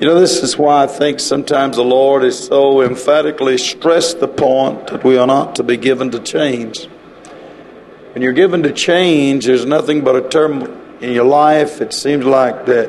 This is why I think sometimes the Lord is so emphatically stressed the point that we are not to be given to change. When you're given to change, there's nothing but a term in your life. It seems like that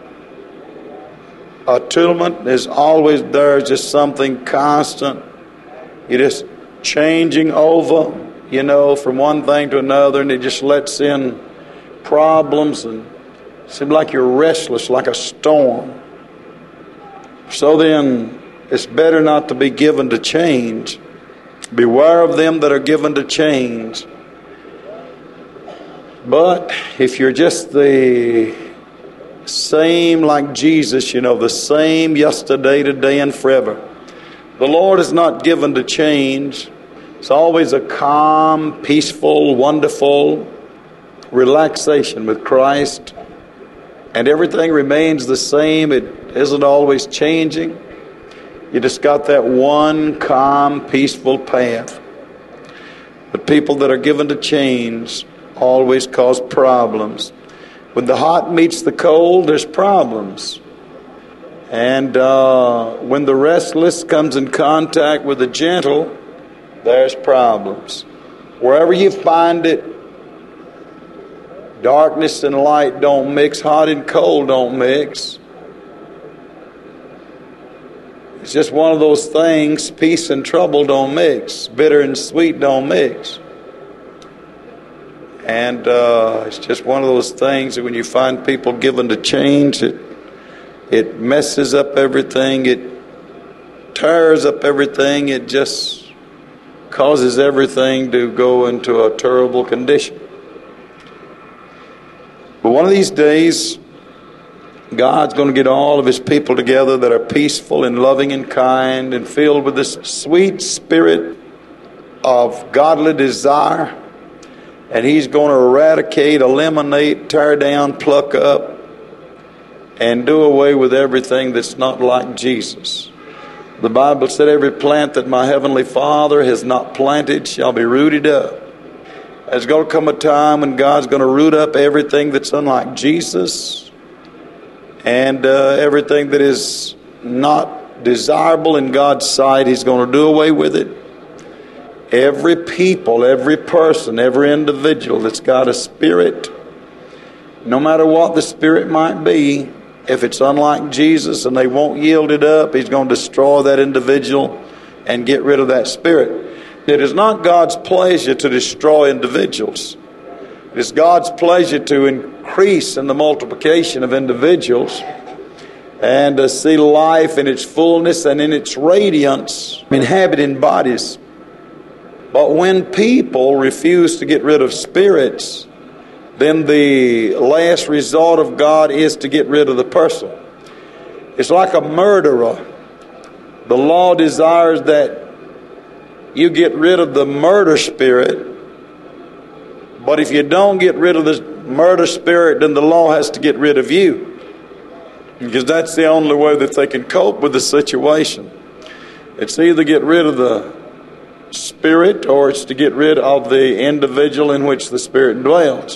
attunement is always there, just something constant. You're just changing over, from one thing to another, and it just lets in problems, and it seems like you're restless, like a storm. So then, it's better not to be given to change. Beware of them that are given to change. But if you're just the same like Jesus, the same yesterday, today, and forever, the Lord is not given to change. It's always a calm, peaceful, wonderful relaxation with Christ. And everything remains the same. It isn't always changing. You just got that one calm, peaceful path. But people that are given to change always cause problems. When the hot meets the cold, there's problems. And when the restless comes in contact with the gentle, there's problems. Wherever you find it, darkness and light don't mix, hot and cold don't mix. It's just one of those things, peace and trouble don't mix, bitter and sweet don't mix. And it's just one of those things that when you find people given to change, it messes up everything, it tears up everything, it just causes everything to go into a terrible condition. But one of these days, God's going to get all of His people together that are peaceful and loving and kind and filled with this sweet spirit of godly desire. And He's going to eradicate, eliminate, tear down, pluck up, and do away with everything that's not like Jesus. The Bible said, every plant that my heavenly Father has not planted shall be rooted up. There's going to come a time when God's going to root up everything that's unlike Jesus and everything that is not desirable in God's sight. He's going to do away with it. Every people, every person, every individual that's got a spirit, no matter what the spirit might be, if it's unlike Jesus and they won't yield it up, He's going to destroy that individual and get rid of that spirit. It is not God's pleasure to destroy individuals. It is God's pleasure to increase in the multiplication of individuals and to see life in its fullness and in its radiance inhabiting bodies. But when people refuse to get rid of spirits, then the last resort of God is to get rid of the person. It's like a murderer. The law desires that you get rid of the murder spirit, but if you don't get rid of the murder spirit, then the law has to get rid of you, because that's the only way that they can cope with the situation. It's either get rid of the spirit or it's to get rid of the individual in which the spirit dwells.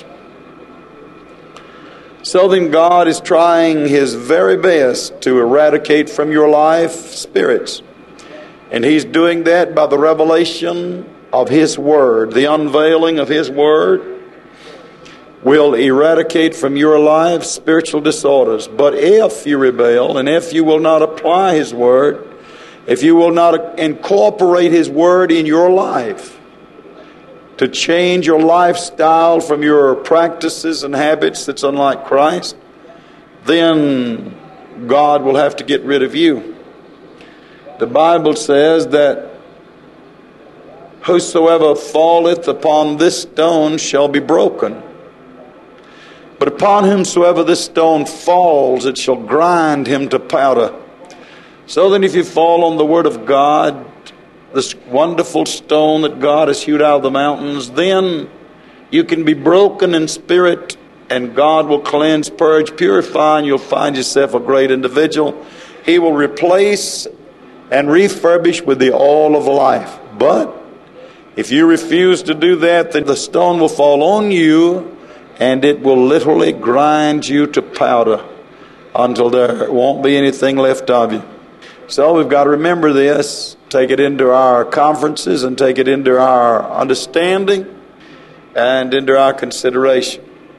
So then God is trying His very best to eradicate from your life spirits. And He's doing that by the revelation of His Word. The unveiling of His Word will eradicate from your life spiritual disorders. But if you rebel, and if you will not apply His Word, if you will not incorporate His Word in your life to change your lifestyle from your practices and habits that's unlike Christ, then God will have to get rid of you. The Bible says that whosoever falleth upon this stone shall be broken. But upon whomsoever this stone falls, it shall grind him to powder. So then if you fall on the Word of God, this wonderful stone that God has hewed out of the mountains, then you can be broken in spirit, and God will cleanse, purge, purify, and you'll find yourself a great individual. He will replace and refurbish with the oil of life. But if you refuse to do that, then the stone will fall on you, and it will literally grind you to powder. until there won't be anything left of you. So we've got to remember this, take it into our conferences and take it into our understanding and into our consideration.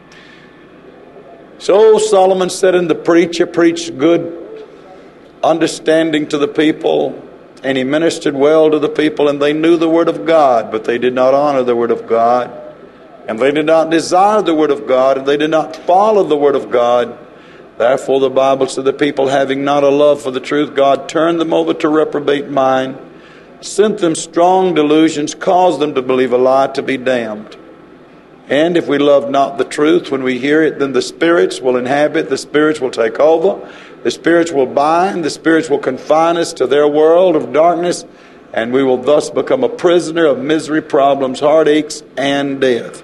So Solomon said, and the preacher preached good understanding to the people, and he ministered well to the people, and they knew the word of God, but they did not honor the word of God, and they did not desire the word of God, and they did not follow the word of God. Therefore the Bible said, the people having not a love for the truth, God turned them over to reprobate mind, sent them strong delusions, caused them to believe a lie, to be damned. And if we love not the truth when we hear it, then the spirits will inhabit, the spirits will take over, the spirits will bind, the spirits will confine us to their world of darkness, and we will thus become a prisoner of misery, problems, heartaches, and death.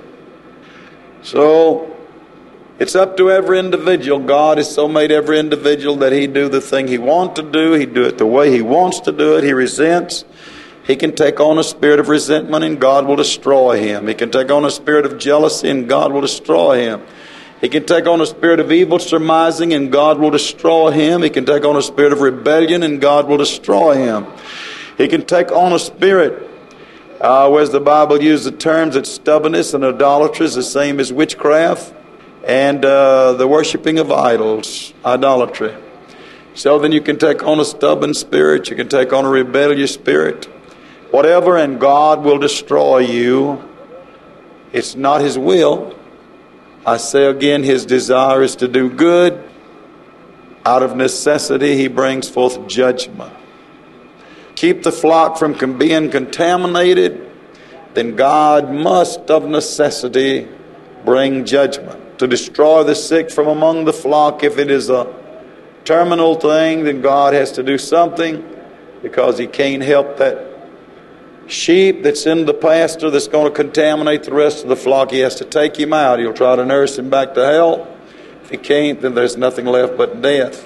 So it's up to every individual. God has so made every individual that he do the thing he wants to do. He do it the way he wants to do it. He resents. He can take on a spirit of resentment and God will destroy him. He can take on a spirit of jealousy and God will destroy him. He can take on a spirit of evil surmising and God will destroy him. He can take on a spirit of rebellion and God will destroy him. He can take on a spirit, whereas the Bible uses the terms that stubbornness and idolatry is the same as witchcraft and the worshiping of idols, idolatry. So then you can take on a stubborn spirit, you can take on a rebellious spirit, whatever, and God will destroy you. It's not his will. I say again, his desire is to do good. Out of necessity, he brings forth judgment. Keep the flock from being contaminated, then God must of necessity bring judgment. To destroy the sick from among the flock, if it is a terminal thing, then God has to do something, because he can't help that sheep that's in the pasture that's going to contaminate the rest of the flock. He has to take him out. He'll try to nurse him back to health. If he can't, then there's nothing left but death.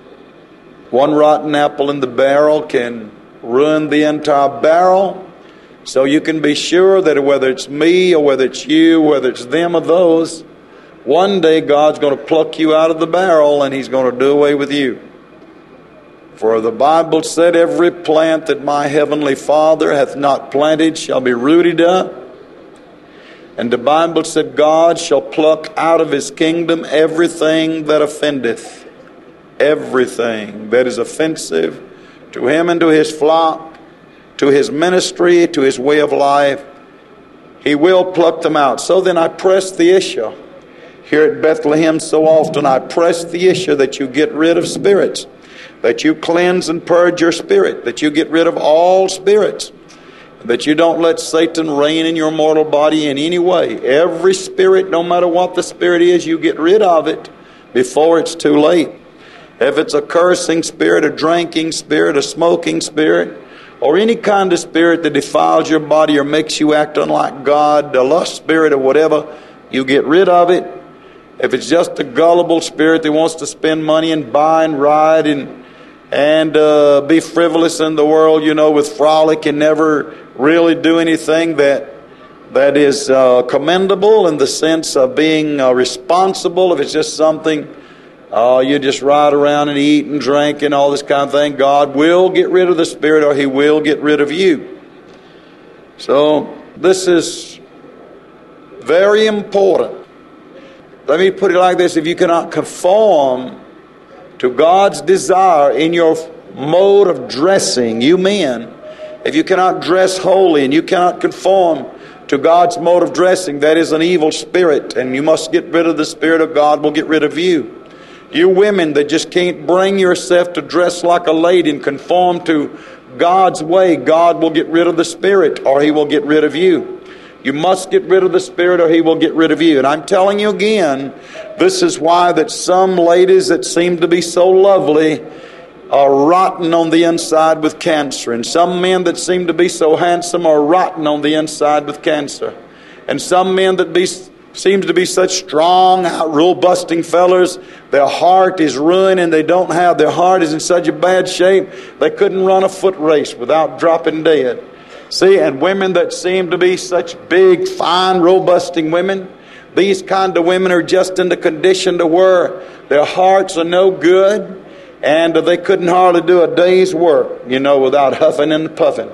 One rotten apple in the barrel can ruin the entire barrel. So you can be sure that whether it's me or whether it's you, whether it's them or those, one day God's going to pluck you out of the barrel and he's going to do away with you. For the Bible said, every plant that my heavenly Father hath not planted shall be rooted up. And the Bible said, God shall pluck out of his kingdom everything that offendeth. Everything that is offensive to him and to his flock, to his ministry, to his way of life. He will pluck them out. So then I press the issue. Here at Bethlehem so often I press the issue that you get rid of spirits, that you cleanse and purge your spirit, that you get rid of all spirits, that you don't let Satan reign in your mortal body in any way. Every spirit, no matter what the spirit is, you get rid of it before it's too late. If it's a cursing spirit, a drinking spirit, a smoking spirit, or any kind of spirit that defiles your body or makes you act unlike God, a lust spirit or whatever, you get rid of it. If it's just a gullible spirit that wants to spend money and buy and ride and be frivolous in the world, with frolic and never really do anything that is commendable in the sense of being responsible. If it's just something you just ride around and eat and drink and all this kind of thing, God will get rid of the spirit or he will get rid of you. So this is very important. Let me put it like this. If you cannot conform to God's desire in your mode of dressing, you men, if you cannot dress holy and you cannot conform to God's mode of dressing, that is an evil spirit, and you must get rid of the spirit of God will get rid of you. You women that just can't bring yourself to dress like a lady and conform to God's way, God will get rid of the spirit or he will get rid of you. You must get rid of the spirit or he will get rid of you. And I'm telling you again, this is why that some ladies that seem to be so lovely are rotten on the inside with cancer. And some men that seem to be so handsome are rotten on the inside with cancer. And some men that seem to be such strong, rule-busting fellers, their heart is ruined and their heart is in such a bad shape, they couldn't run a foot race without dropping dead. See, and women that seem to be such big, fine, robusting women, These kind of women are just in the condition to where their hearts are no good, and they couldn't hardly do a day's work, without huffing and puffing.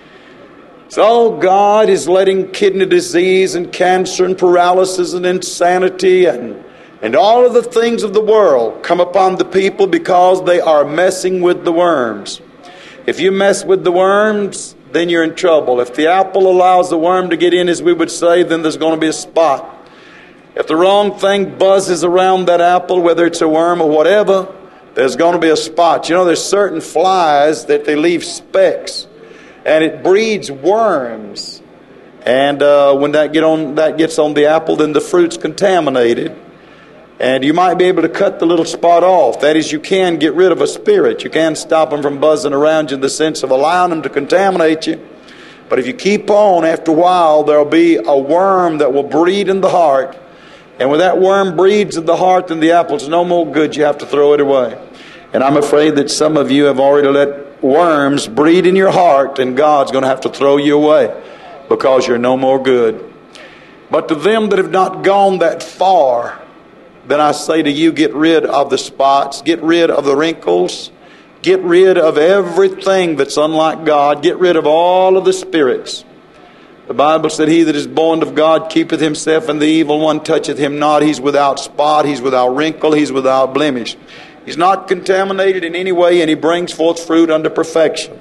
So God is letting kidney disease and cancer and paralysis and insanity and all of the things of the world come upon the people because they are messing with the worms. If you mess with the worms, then you're in trouble. If the apple allows the worm to get in, as we would say, then there's going to be a spot. If the wrong thing buzzes around that apple, whether it's a worm or whatever, there's going to be a spot. There's certain flies that they leave specks, and it breeds worms. And when that gets on the apple, then the fruit's contaminated. And you might be able to cut the little spot off. That is, you can get rid of a spirit. You can stop them from buzzing around you in the sense of allowing them to contaminate you. But if you keep on, after a while, there'll be a worm that will breed in the heart. And when that worm breeds in the heart, then the apple's no more good. You have to throw it away. And I'm afraid that some of you have already let worms breed in your heart, and God's going to have to throw you away because you're no more good. But to them that have not gone that far, then I say to you, get rid of the spots, get rid of the wrinkles, get rid of everything that's unlike God, get rid of all of the spirits. The Bible said, he that is born of God keepeth himself, and the evil one toucheth him not. He's without spot, he's without wrinkle, he's without blemish. He's not contaminated in any way, and he brings forth fruit unto perfection.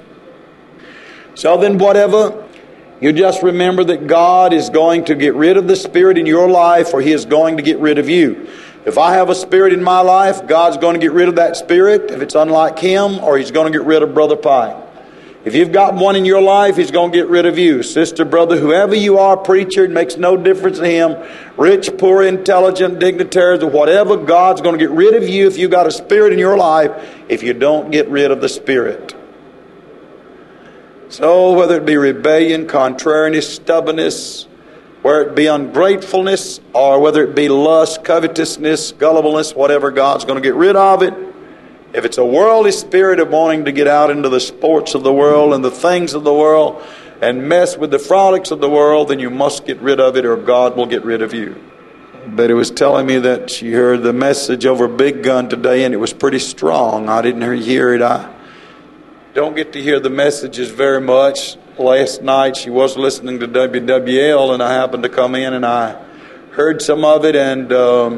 So then whatever, you just remember that God is going to get rid of the spirit in your life, or he is going to get rid of you. If I have a spirit in my life, God's going to get rid of that spirit if it's unlike him, or he's going to get rid of Brother Pike. If you've got one in your life, he's going to get rid of you. Sister, brother, whoever you are, preacher, it makes no difference to him. Rich, poor, intelligent, dignitaries, or whatever, God's going to get rid of you if you've got a spirit in your life, if you don't get rid of the spirit. So whether it be rebellion, contrariness, stubbornness, whether it be ungratefulness, or whether it be lust, covetousness, gullibleness, whatever, God's going to get rid of it. If it's a worldly spirit of wanting to get out into the sports of the world and the things of the world and mess with the frolics of the world, then you must get rid of it, or God will get rid of you. Betty was telling me that she heard the message over Big Gun today, and it was pretty strong. I didn't hear it. I don't get to hear the messages very much. Last night she was listening to WWL, and I happened to come in and I heard some of it, and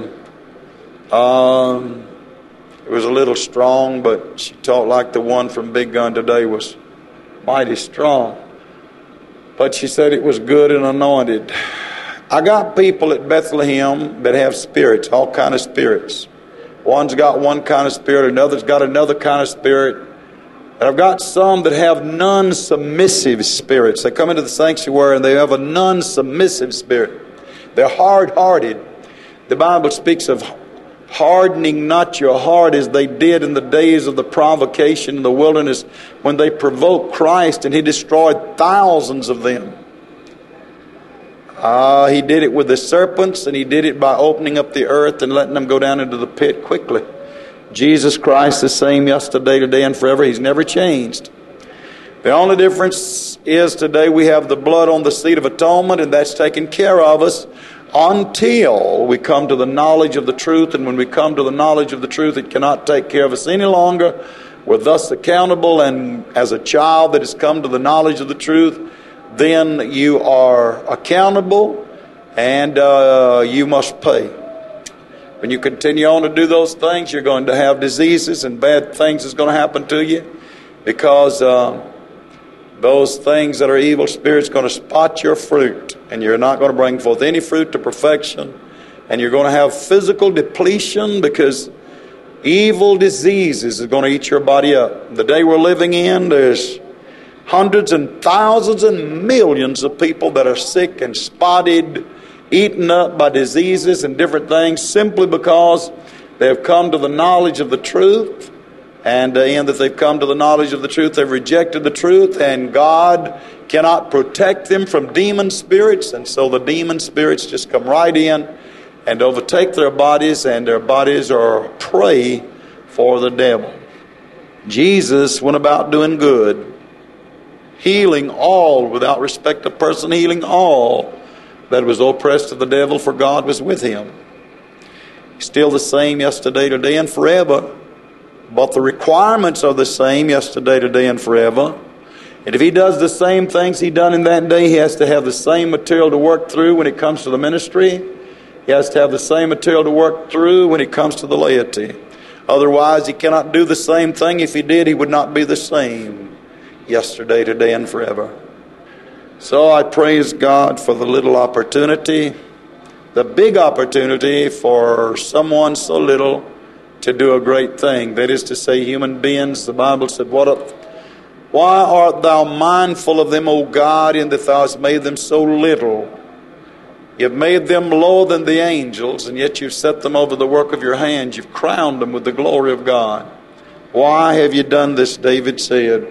it was a little strong, but she talked like the one from Big Gun today was mighty strong. But she said it was good and anointed. I got people at Bethlehem that have spirits, all kind of spirits. One's got one kind of spirit, another's got another kind of spirit. And I've got some that have non-submissive spirits. They come into the sanctuary and they have a non-submissive spirit. They're hard-hearted. The Bible speaks of hardening not your heart as they did in the days of the provocation in the wilderness when they provoked Christ and he destroyed thousands of them. He did it with the serpents, and he did it by opening up the earth and letting them go down into the pit quickly. Jesus Christ the same yesterday, today, and forever. He's never changed. The only difference is today we have the blood on the seat of atonement, and that's taken care of us until we come to the knowledge of the truth. And when we come to the knowledge of the truth, it cannot take care of us any longer. We're thus accountable, and as a child that has come to the knowledge of the truth, then you are accountable, and you must pay. When you continue on to do those things, you're going to have diseases and bad things is going to happen to you, because those things that are evil spirits are going to spot your fruit, and you're not going to bring forth any fruit to perfection, and you're going to have physical depletion because evil diseases are going to eat your body up. The day we're living in, there's hundreds and thousands and millions of people that are sick and spotted, eaten up by diseases and different things, simply because they have come to the knowledge of the truth. And in that they've come to the knowledge of the truth, they've rejected the truth, and God cannot protect them from demon spirits. And so the demon spirits just come right in and overtake their bodies, and their bodies are prey for the devil. Jesus went about doing good, healing all without respect of person, healing all that was oppressed of the devil, for God was with him. He's still the same yesterday, today, and forever. But the requirements are the same yesterday, today, and forever. And if he does the same things he done in that day, he has to have the same material to work through when it comes to the ministry. He has to have the same material to work through when it comes to the laity. Otherwise, he cannot do the same thing. If he did, he would not be the same yesterday, today, and forever. So I praise God for the little opportunity, the big opportunity for someone so little to do a great thing. That is to say, human beings, the Bible said, why art thou mindful of them, O God, in that thou hast made them so little? You've made them lower than the angels, and yet you've set them over the work of your hands. You've crowned them with the glory of God. Why have you done this, David said.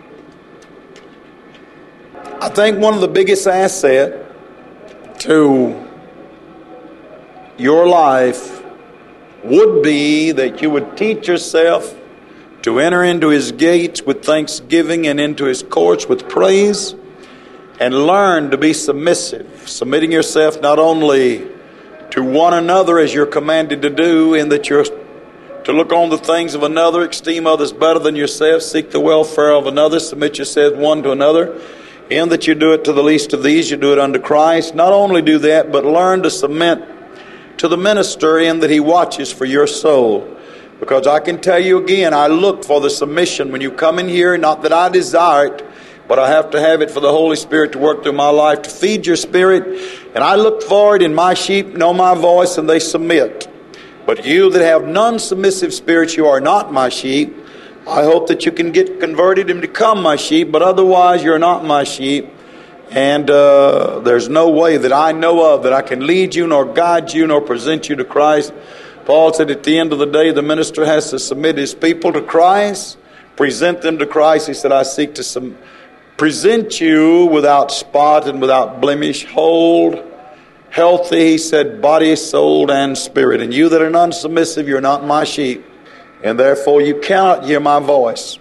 I think one of the biggest assets to your life would be that you would teach yourself to enter into his gates with thanksgiving and into his courts with praise, and learn to be submissive, submitting yourself not only to one another as you're commanded to do, in that you're to look on the things of another, esteem others better than yourself, seek the welfare of another, submit yourself one to another, in that you do it to the least of these, you do it unto Christ. Not only do that, but learn to submit to the minister in that he watches for your soul. Because I can tell you again, I look for the submission when you come in here, not that I desire it, but I have to have it for the Holy Spirit to work through my life, to feed your spirit. And I look for it, and my sheep know my voice, and they submit. But you that have non-submissive spirits, you are not my sheep. I hope that you can get converted and become my sheep, but otherwise you're not my sheep. And there's no way that I know of that I can lead you, nor guide you, nor present you to Christ. Paul said at the end of the day, the minister has to submit his people to Christ, present them to Christ. He said, I seek to present you without spot and without blemish, whole, healthy, he said, body, soul, and spirit. And you that are non-submissive, you're not my sheep, and therefore you cannot hear my voice.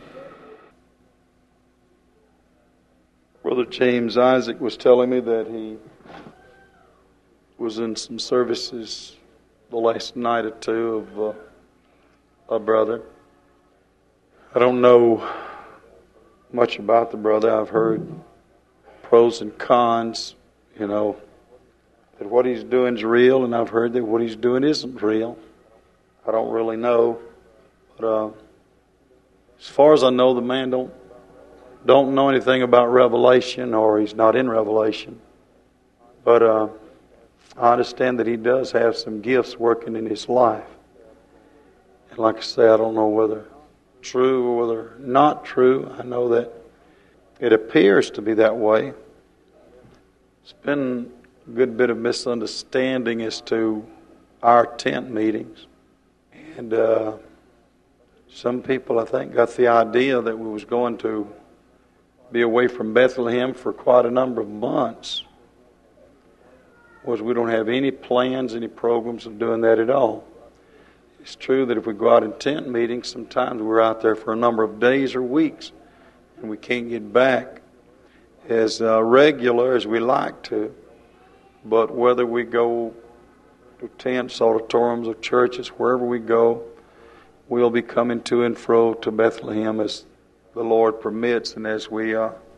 Brother James Isaac was telling me that he was in some services the last night or two of a brother. I don't know much about the brother. I've heard pros and cons, that what he's doing is real, and I've heard that what he's doing isn't real. I don't really know. But as far as I know, the man don't know anything about Revelation, or he's not in Revelation. But I understand that he does have some gifts working in his life. And like I say, I don't know whether true or whether not true. I know that it appears to be that way. It's been a good bit of misunderstanding as to our tent meetings. And some people, I think, got the idea that we was going to be away from Bethlehem for quite a number of months. Was we don't have any plans, any programs of doing that at all. It's true that if we go out in tent meetings, sometimes we're out there for a number of days or weeks, and we can't get back as regular as we like to. But whether we go to tents, auditoriums, or churches, wherever we go, we'll be coming to and fro to Bethlehem as the Lord permits, and as we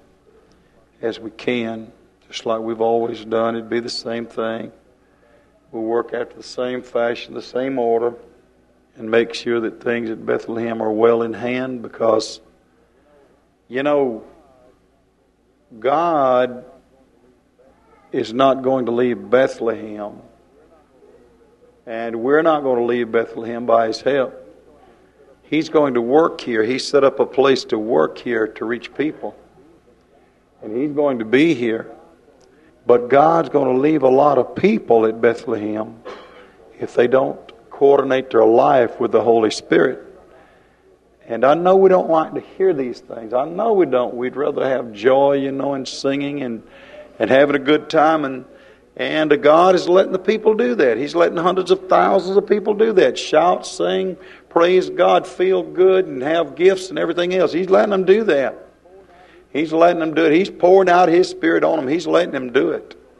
can. Just like we've always done, it'd be the same thing. We'll work after the same fashion, the same order, and make sure that things at Bethlehem are well in hand, because, God is not going to leave Bethlehem, and we're not going to leave Bethlehem by His help. He's going to work here. He set up a place to work here to reach people, and He's going to be here. But God's going to leave a lot of people at Bethlehem if they don't coordinate their life with the Holy Spirit. And I know we don't like to hear these things. I know we don't. We'd rather have joy, in singing and having a good time. And God is letting the people do that. He's letting hundreds of thousands of people do that. Shout, sing, praise God, feel good, and have gifts and everything else. He's letting them do that. He's letting them do it. He's pouring out His Spirit on them. He's letting them do it.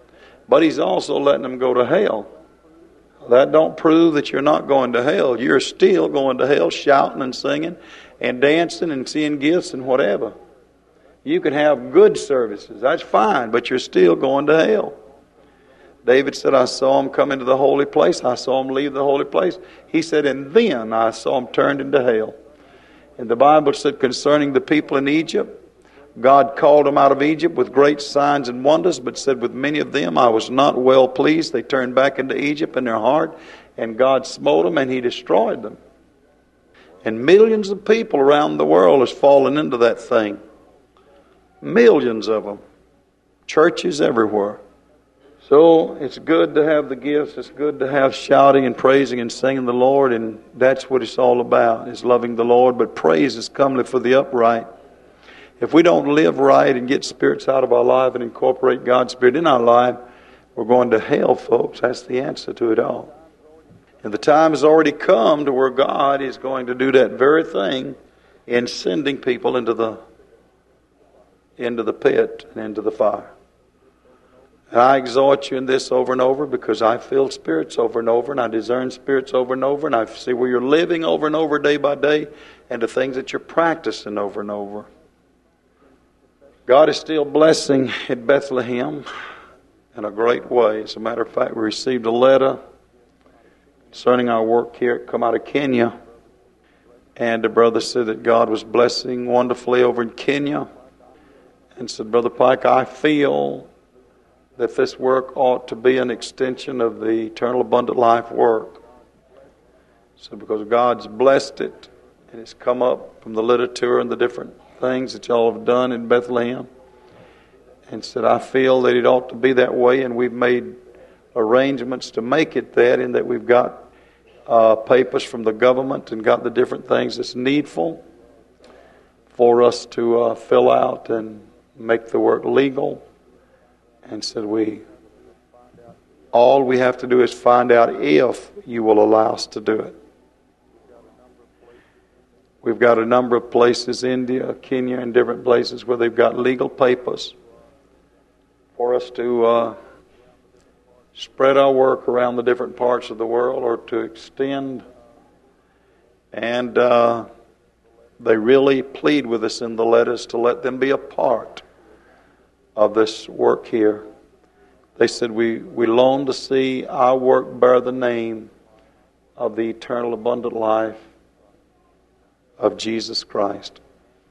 But He's also letting them go to hell. That don't prove that you're not going to hell. You're still going to hell, shouting and singing and dancing and seeing gifts and whatever. You can have good services. That's fine, but you're still going to hell. David said, I saw him come into the holy place. I saw him leave the holy place. He said, and then I saw him turned into hell. And the Bible said concerning the people in Egypt, God called them out of Egypt with great signs and wonders, but said with many of them I was not well pleased. They turned back into Egypt in their heart, and God smote them and He destroyed them. And millions of people around the world has fallen into that thing. Millions of them. Churches everywhere. So it's good to have the gifts. It's good to have shouting and praising and singing the Lord, and that's what it's all about, is loving the Lord. But praise is comely for the upright. If we don't live right and get spirits out of our life and incorporate God's Spirit in our life, we're going to hell, folks. That's the answer to it all. And the time has already come to where God is going to do that very thing in sending people into the pit and into the fire. And I exhort you in this over and over because I feel spirits over and over, and I discern spirits over and over, and I see where you're living over and over day by day, and the things that you're practicing over and over. God is still blessing at Bethlehem in a great way. As a matter of fact, we received a letter concerning our work here. It come out of Kenya. And the brother said that God was blessing wonderfully over in Kenya. And said, Brother Pike, I feel that this work ought to be an extension of the Eternal Abundant Life work. So because God's blessed it, and it's come up from the literature and the different things that y'all have done in Bethlehem, and said, I feel that it ought to be that way, and we've made arrangements to make it that, in that we've got papers from the government and got the different things that's needful for us to fill out and make the work legal. And said, all we have to do is find out if you will allow us to do it. We've got a number of places, India, Kenya, and different places where they've got legal papers for us to spread our work around the different parts of the world, or to extend. And they really plead with us in the letters to let them be a part of this work here. They said, we long to see our work bear the name of the eternal abundant life of Jesus Christ.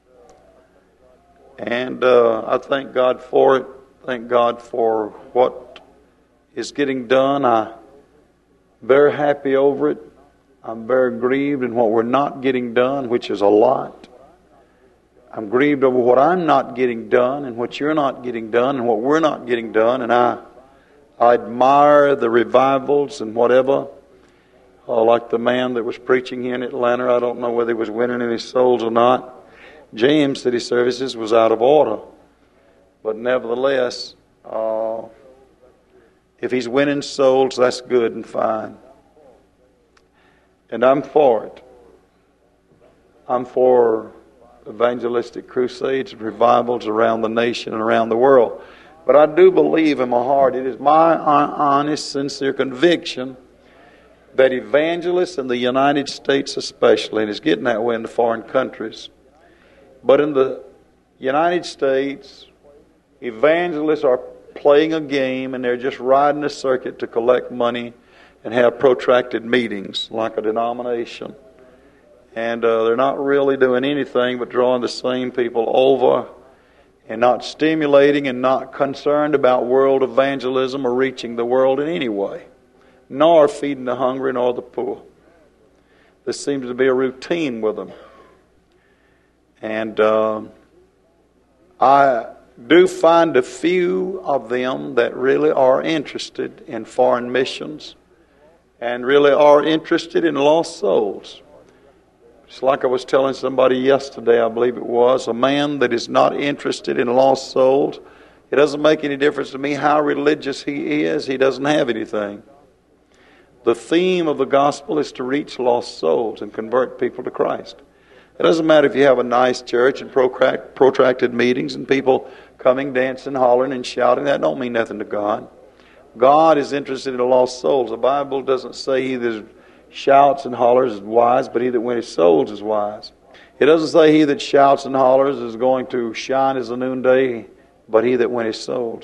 And I thank God for it. Thank God for what is getting done. I'm very happy over it. I'm very grieved in what we're not getting done, which is a lot. I'm grieved over what I'm not getting done and what you're not getting done and what we're not getting done. And I admire the revivals and whatever. Like the man that was preaching here in Atlanta, I don't know whether he was winning any souls or not. James said his services was out of order. But nevertheless, if he's winning souls, that's good and fine. And I'm for it. I'm for evangelistic crusades and revivals around the nation and around the world. But I do believe in my heart, it is my honest, sincere conviction that evangelists in the United States especially, and it's getting that way in the foreign countries, but in the United States, evangelists are playing a game, and they're just riding a circuit to collect money and have protracted meetings like a denomination. And they're not really doing anything but drawing the same people over, and not stimulating and not concerned about world evangelism or reaching the world in any way, nor feeding the hungry nor the poor. This seems to be a routine with them. And I do find a few of them that really are interested in foreign missions and really are interested in lost souls. It's like I was telling somebody yesterday, I believe it was, a man that is not interested in lost souls, it doesn't make any difference to me how religious he is, he doesn't have anything. The theme of the gospel is to reach lost souls and convert people to Christ. It doesn't matter if you have a nice church and protracted meetings and people coming, dancing, hollering, and shouting. That don't mean nothing to God. God is interested in the lost souls. The Bible doesn't say he that shouts and hollers is wise, but he that winneth souls is wise. It doesn't say he that shouts and hollers is going to shine as the noonday, but he that winneth souls.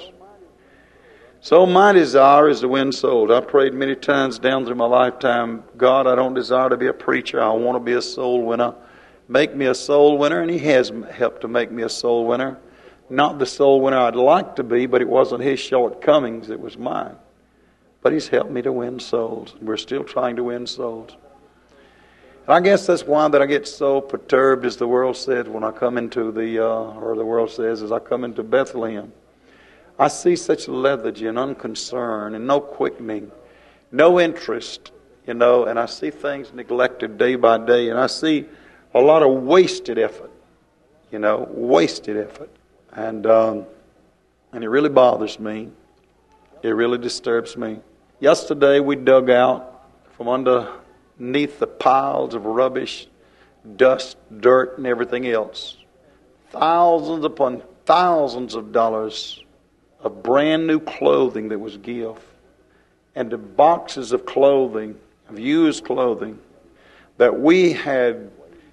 So my desire is to win souls. I prayed many times down through my lifetime, God, I don't desire to be a preacher. I want to be a soul winner. Make me a soul winner, and he has helped to make me a soul winner. Not the soul winner I'd like to be, but it wasn't his shortcomings, it was mine. But he's helped me to win souls. We're still trying to win souls. And I guess that's why that I get so perturbed, as the world said, when I come into the world says, as I come into Bethlehem. I see such lethargy and unconcern and no quickening, no interest, and I see things neglected day by day, and I see a lot of wasted effort, wasted effort. And it really bothers me. It really disturbs me. Yesterday we dug out from underneath the piles of rubbish, dust, dirt, and everything else, thousands upon thousands of dollars of brand new clothing that was gift, and the boxes of clothing, of used clothing, that we had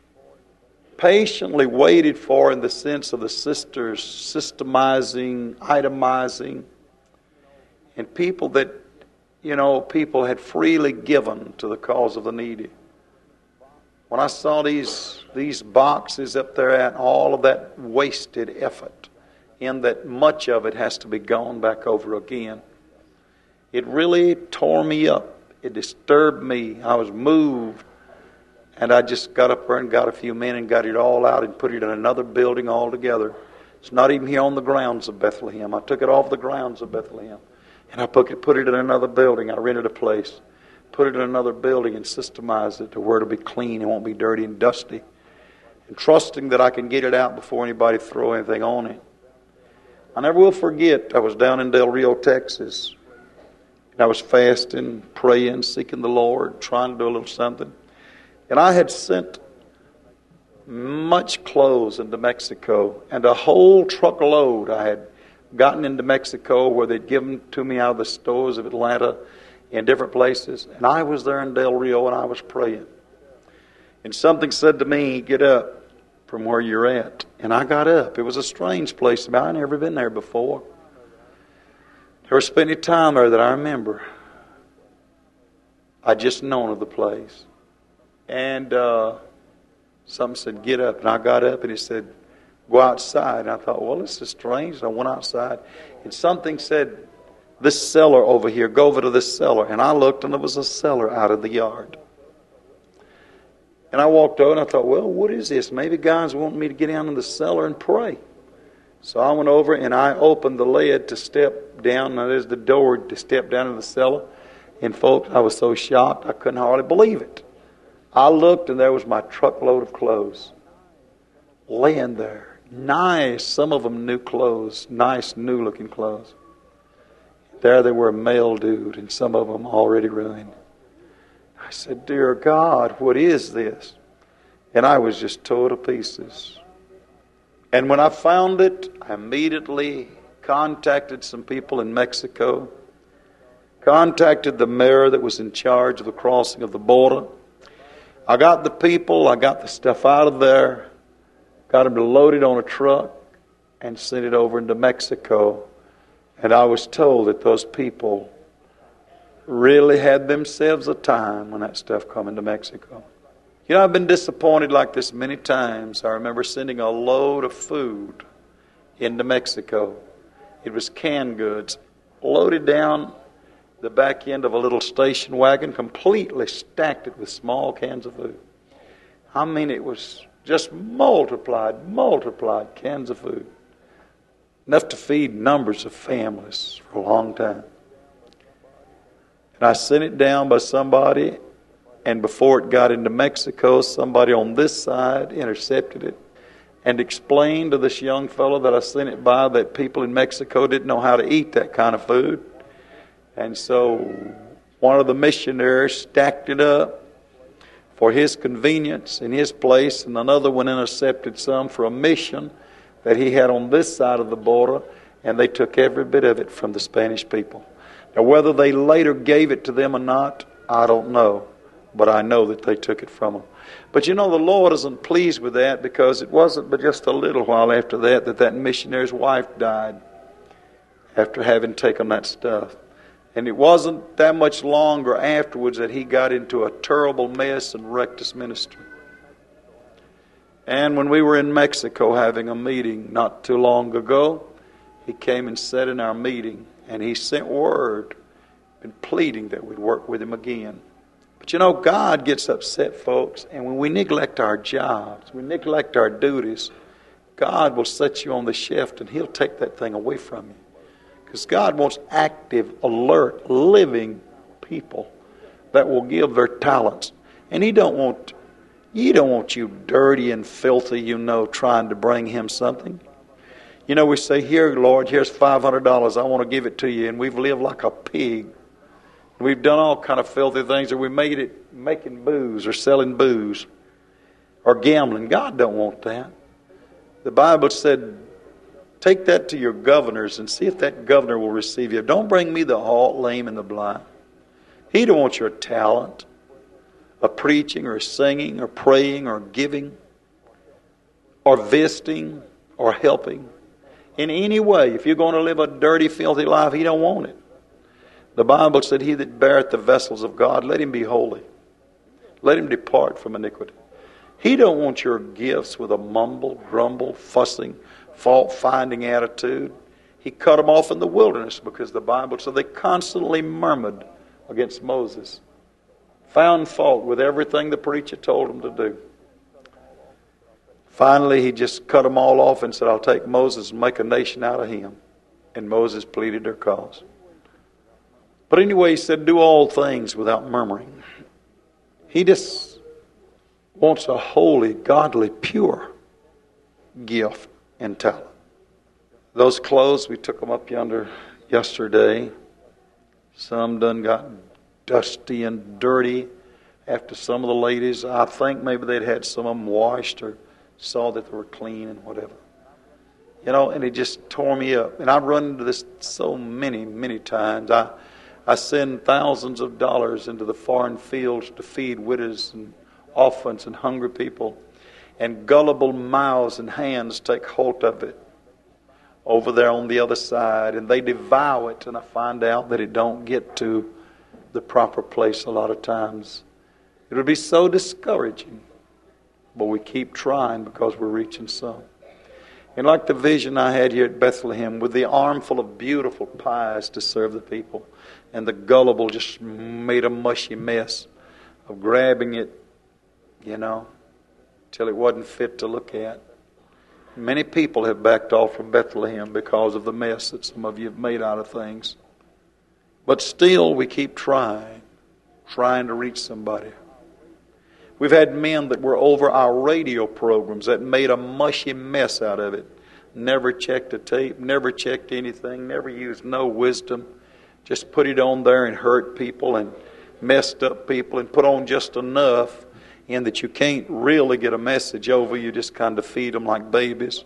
patiently waited for, in the sense of the sisters systemizing, itemizing, and people that, people had freely given to the cause of the needy. When I saw these boxes up there and all of that wasted effort, in that much of it has to be gone back over again, it really tore me up. It disturbed me. I was moved. And I just got up there and got a few men and got it all out and put it in another building altogether. It's not even here on the grounds of Bethlehem. I took it off the grounds of Bethlehem. And I put it in another building. I rented a place. Put it in another building and systemized it to where it'll be clean. It won't be dirty and dusty. And trusting that I can get it out before anybody throw anything on it. I never will forget, I was down in Del Rio, Texas. And I was fasting, praying, seeking the Lord, trying to do a little something. And I had sent much clothes into Mexico, and a whole truckload I had gotten into Mexico, where they'd given to me out of the stores of Atlanta and different places. And I was there in Del Rio, and I was praying. And something said to me, get up from where you're at. And I got up. It was a strange place to me. I'd never been there before. Never spent any time there that I remember. I'd just known of the place. And something said, get up. And I got up, and it said, go outside. And I thought, well, this is strange. And I went outside. And something said, this cellar over here, go over to this cellar. And I looked, and there was a cellar out of the yard. And I walked over, and I thought, well, what is this? Maybe God's wanting me to get down in the cellar and pray. So I went over, and I opened the lid to step down. Now, there's the door to step down in the cellar. And folks, I was so shocked, I couldn't hardly believe it. I looked, and there was my truckload of clothes laying there. Nice, some of them new clothes, nice new-looking clothes. There they were mildewed, and some of them already ruined. I said, dear God, what is this? And I was just tore to pieces. And when I found it, I immediately contacted some people in Mexico, contacted the mayor that was in charge of the crossing of the border. I got the people, I got the stuff out of there, got them to load it on a truck and sent it over into Mexico. And I was told that those people really had themselves a time when that stuff come into Mexico. I've been disappointed like this many times. I remember sending a load of food into Mexico. It was canned goods, loaded down the back end of a little station wagon, completely stacked it with small cans of food. I mean, it was just multiplied cans of food. Enough to feed numbers of families for a long time. And I sent it down by somebody, and before it got into Mexico, somebody on this side intercepted it and explained to this young fellow that I sent it by that people in Mexico didn't know how to eat that kind of food. And so one of the missionaries stacked it up for his convenience in his place, and another one intercepted some for a mission that he had on this side of the border, and they took every bit of it from the Spanish people. Now, whether they later gave it to them or not, I don't know. But I know that they took it from them. But you know, the Lord isn't pleased with that, because it wasn't but just a little while after that missionary's wife died after having taken that stuff. And it wasn't that much longer afterwards that he got into a terrible mess and wrecked his ministry. And when we were in Mexico having a meeting not too long ago, he came and sat in our meeting, and he sent word and pleading that we'd work with him again. But you know, God gets upset, folks, and when we neglect our jobs, we neglect our duties, God will set you on the shelf and He'll take that thing away from you. Because God wants active, alert, living people that will give their talents. And He don't want you dirty and filthy, trying to bring Him something. You know, we say, "Here, Lord, here's $500. I want to give it to you." And we've lived like a pig. We've done all kind of filthy things, or we made it making booze or selling booze or gambling. God don't want that. The Bible said, take that to your governors and see if that governor will receive you. Don't bring me the halt, lame, and the blind. He don't want your talent of preaching or singing or praying or giving or visiting or helping in any way. If you're going to live a dirty, filthy life, He don't want it. The Bible said, "He that beareth the vessels of God, let him be holy. Let him depart from iniquity." He don't want your gifts with a mumble, grumble, fussing, fault-finding attitude. He cut them off in the wilderness because the Bible said they constantly murmured against Moses. Found fault with everything the preacher told them to do. Finally, He just cut them all off and said, "I'll take Moses and make a nation out of him." And Moses pleaded their cause. But anyway, He said, do all things without murmuring. He just wants a holy, godly, pure gift and talent. Those clothes, we took them up yonder yesterday. Some done got dusty and dirty after some of the ladies. I think maybe they'd had some of them washed or saw that they were clean and whatever. And it just tore me up. And I've run into this so many, many times. I send thousands of dollars into the foreign fields to feed widows and orphans and hungry people. And gullible mouths and hands take hold of it over there on the other side. And they devour it, and I find out that it don't get to the proper place a lot of times. It would be so discouraging. But we keep trying because we're reaching some. And like the vision I had here at Bethlehem with the armful of beautiful pies to serve the people. And the gullible just made a mushy mess of grabbing it, till it wasn't fit to look at. Many people have backed off from Bethlehem because of the mess that some of you have made out of things. But still we keep trying to reach somebody. We've had men that were over our radio programs that made a mushy mess out of it. Never checked a tape, never checked anything, never used no wisdom. Just put it on there and hurt people and messed up people and put on just enough in that you can't really get a message over. You just kind of feed them like babies.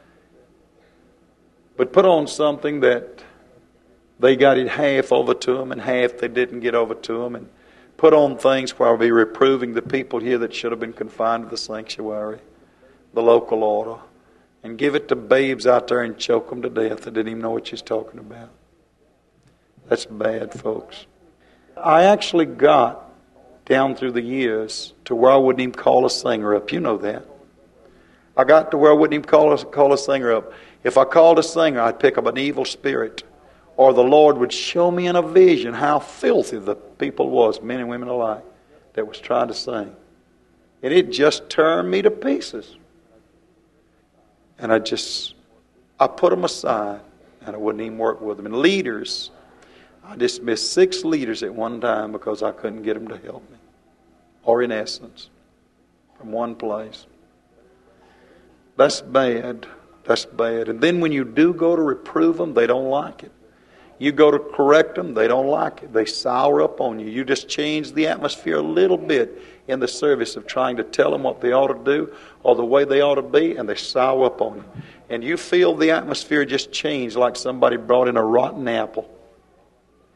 But put on something that they got it half over to them and half they didn't get over to them, and put on things where I'll be reproving the people here that should have been confined to the sanctuary, the local order, and give it to babes out there and choke them to death that didn't even know what she's talking about. That's bad, folks. I actually got down through the years to where I wouldn't even call a singer up. You know that. I got to where I wouldn't even call a singer up. If I called a singer, I'd pick up an evil spirit. Or the Lord would show me in a vision how filthy the people was, men and women alike, that was trying to sing. And it just turned me to pieces. And I put them aside, and I wouldn't even work with them. And leaders, I dismissed 6 leaders at one time because I couldn't get them to help me. Or in essence, from one place. That's bad. That's bad. And then when you do go to reprove them, they don't like it. You go to correct them, they don't like it. They sour up on you. You just change the atmosphere a little bit in the service of trying to tell them what they ought to do or the way they ought to be, and they sour up on you. And you feel the atmosphere just change like somebody brought in a rotten apple.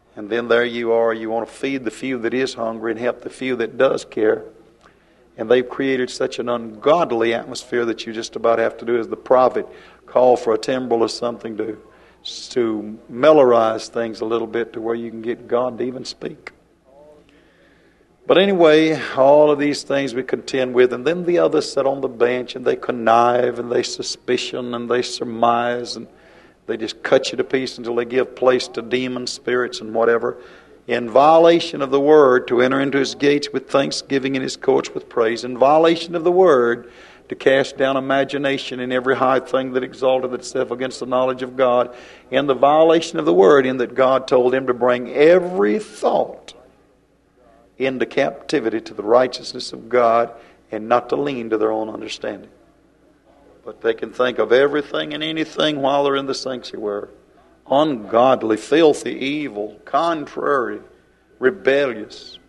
And then there you are, you want to feed the few that is hungry and help the few that does care. And they've created such an ungodly atmosphere that you just about have to do as the prophet, call for a timbrel or something to melorize things a little bit to where you can get God to even speak. But anyway, all of these things we contend with. And then the others sit on the bench and they connive and they suspicion and they surmise and they just cut you to pieces until they give place to demon spirits and whatever. In violation of the word, to enter into his gates with thanksgiving and his courts with praise. In violation of the word, to cast down imagination in every high thing that exalteth itself against the knowledge of God. In the violation of the word, in that God told him to bring every thought into captivity to the righteousness of God and not to lean to their own understanding. But they can think of everything and anything while they're in the sanctuary. Ungodly, filthy, evil, contrary, rebellious.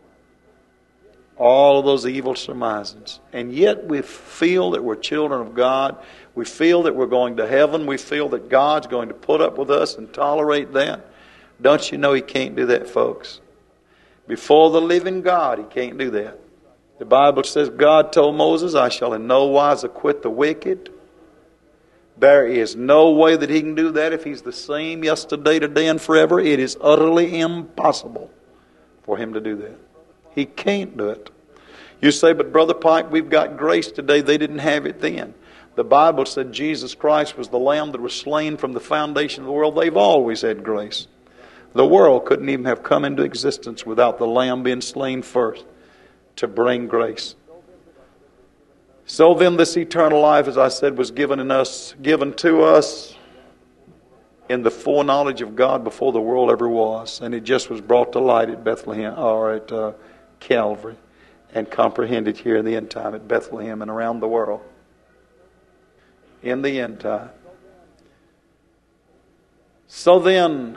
All of those evil surmisings. And yet we feel that we're children of God. We feel that we're going to heaven. We feel that God's going to put up with us and tolerate that. Don't you know He can't do that, folks? Before the living God, He can't do that. The Bible says God told Moses, I shall in no wise acquit the wicked. There is no way that He can do that if He's the same yesterday, today, and forever. It is utterly impossible for Him to do that. He can't do it. You say, but Brother Pike, we've got grace today. They didn't have it then. The Bible said Jesus Christ was the Lamb that was slain from the foundation of the world. They've always had grace. The world couldn't even have come into existence without the Lamb being slain first to bring grace. So then this eternal life, as I said, was given to us in the foreknowledge of God before the world ever was. And it just was brought to light at Bethlehem, or at Calvary, and comprehended here in the end time at Bethlehem and around the world. In the end time. So then,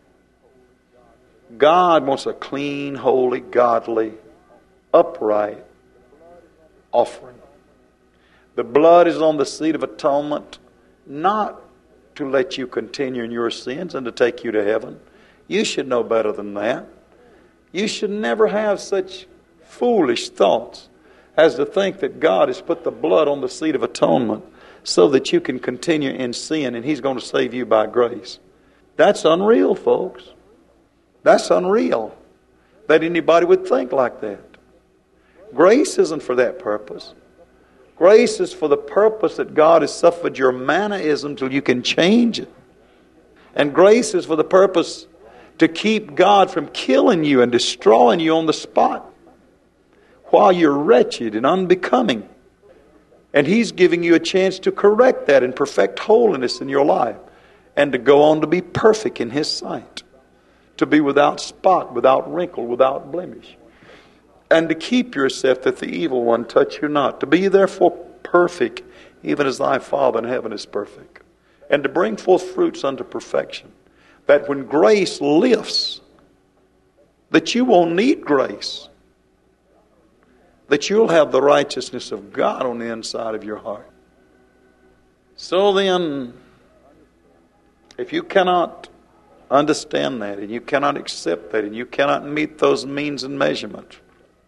God wants a clean, holy, godly, upright offering. The blood is on the seat of atonement, not to let you continue in your sins and to take you to heaven. You should know better than that. You should never have such foolish thoughts as to think that God has put the blood on the seat of atonement so that you can continue in sin and He's going to save you by grace. That's unreal, folks. That's unreal that anybody would think like that. Grace isn't for that purpose. Grace is for the purpose that God has suffered your mannerism till you can change it. And grace is for the purpose to keep God from killing you and destroying you on the spot while you're wretched and unbecoming. And He's giving you a chance to correct that and perfect holiness in your life and to go on to be perfect in His sight. To be without spot, without wrinkle, without blemish. And to keep yourself that the evil one touch you not. To be therefore perfect, even as thy Father in heaven is perfect. And to bring forth fruits unto perfection. That when grace lifts, that you won't need grace. That you'll have the righteousness of God on the inside of your heart. So then, if you cannot understand that, and you cannot accept that, and you cannot meet those means and measurements,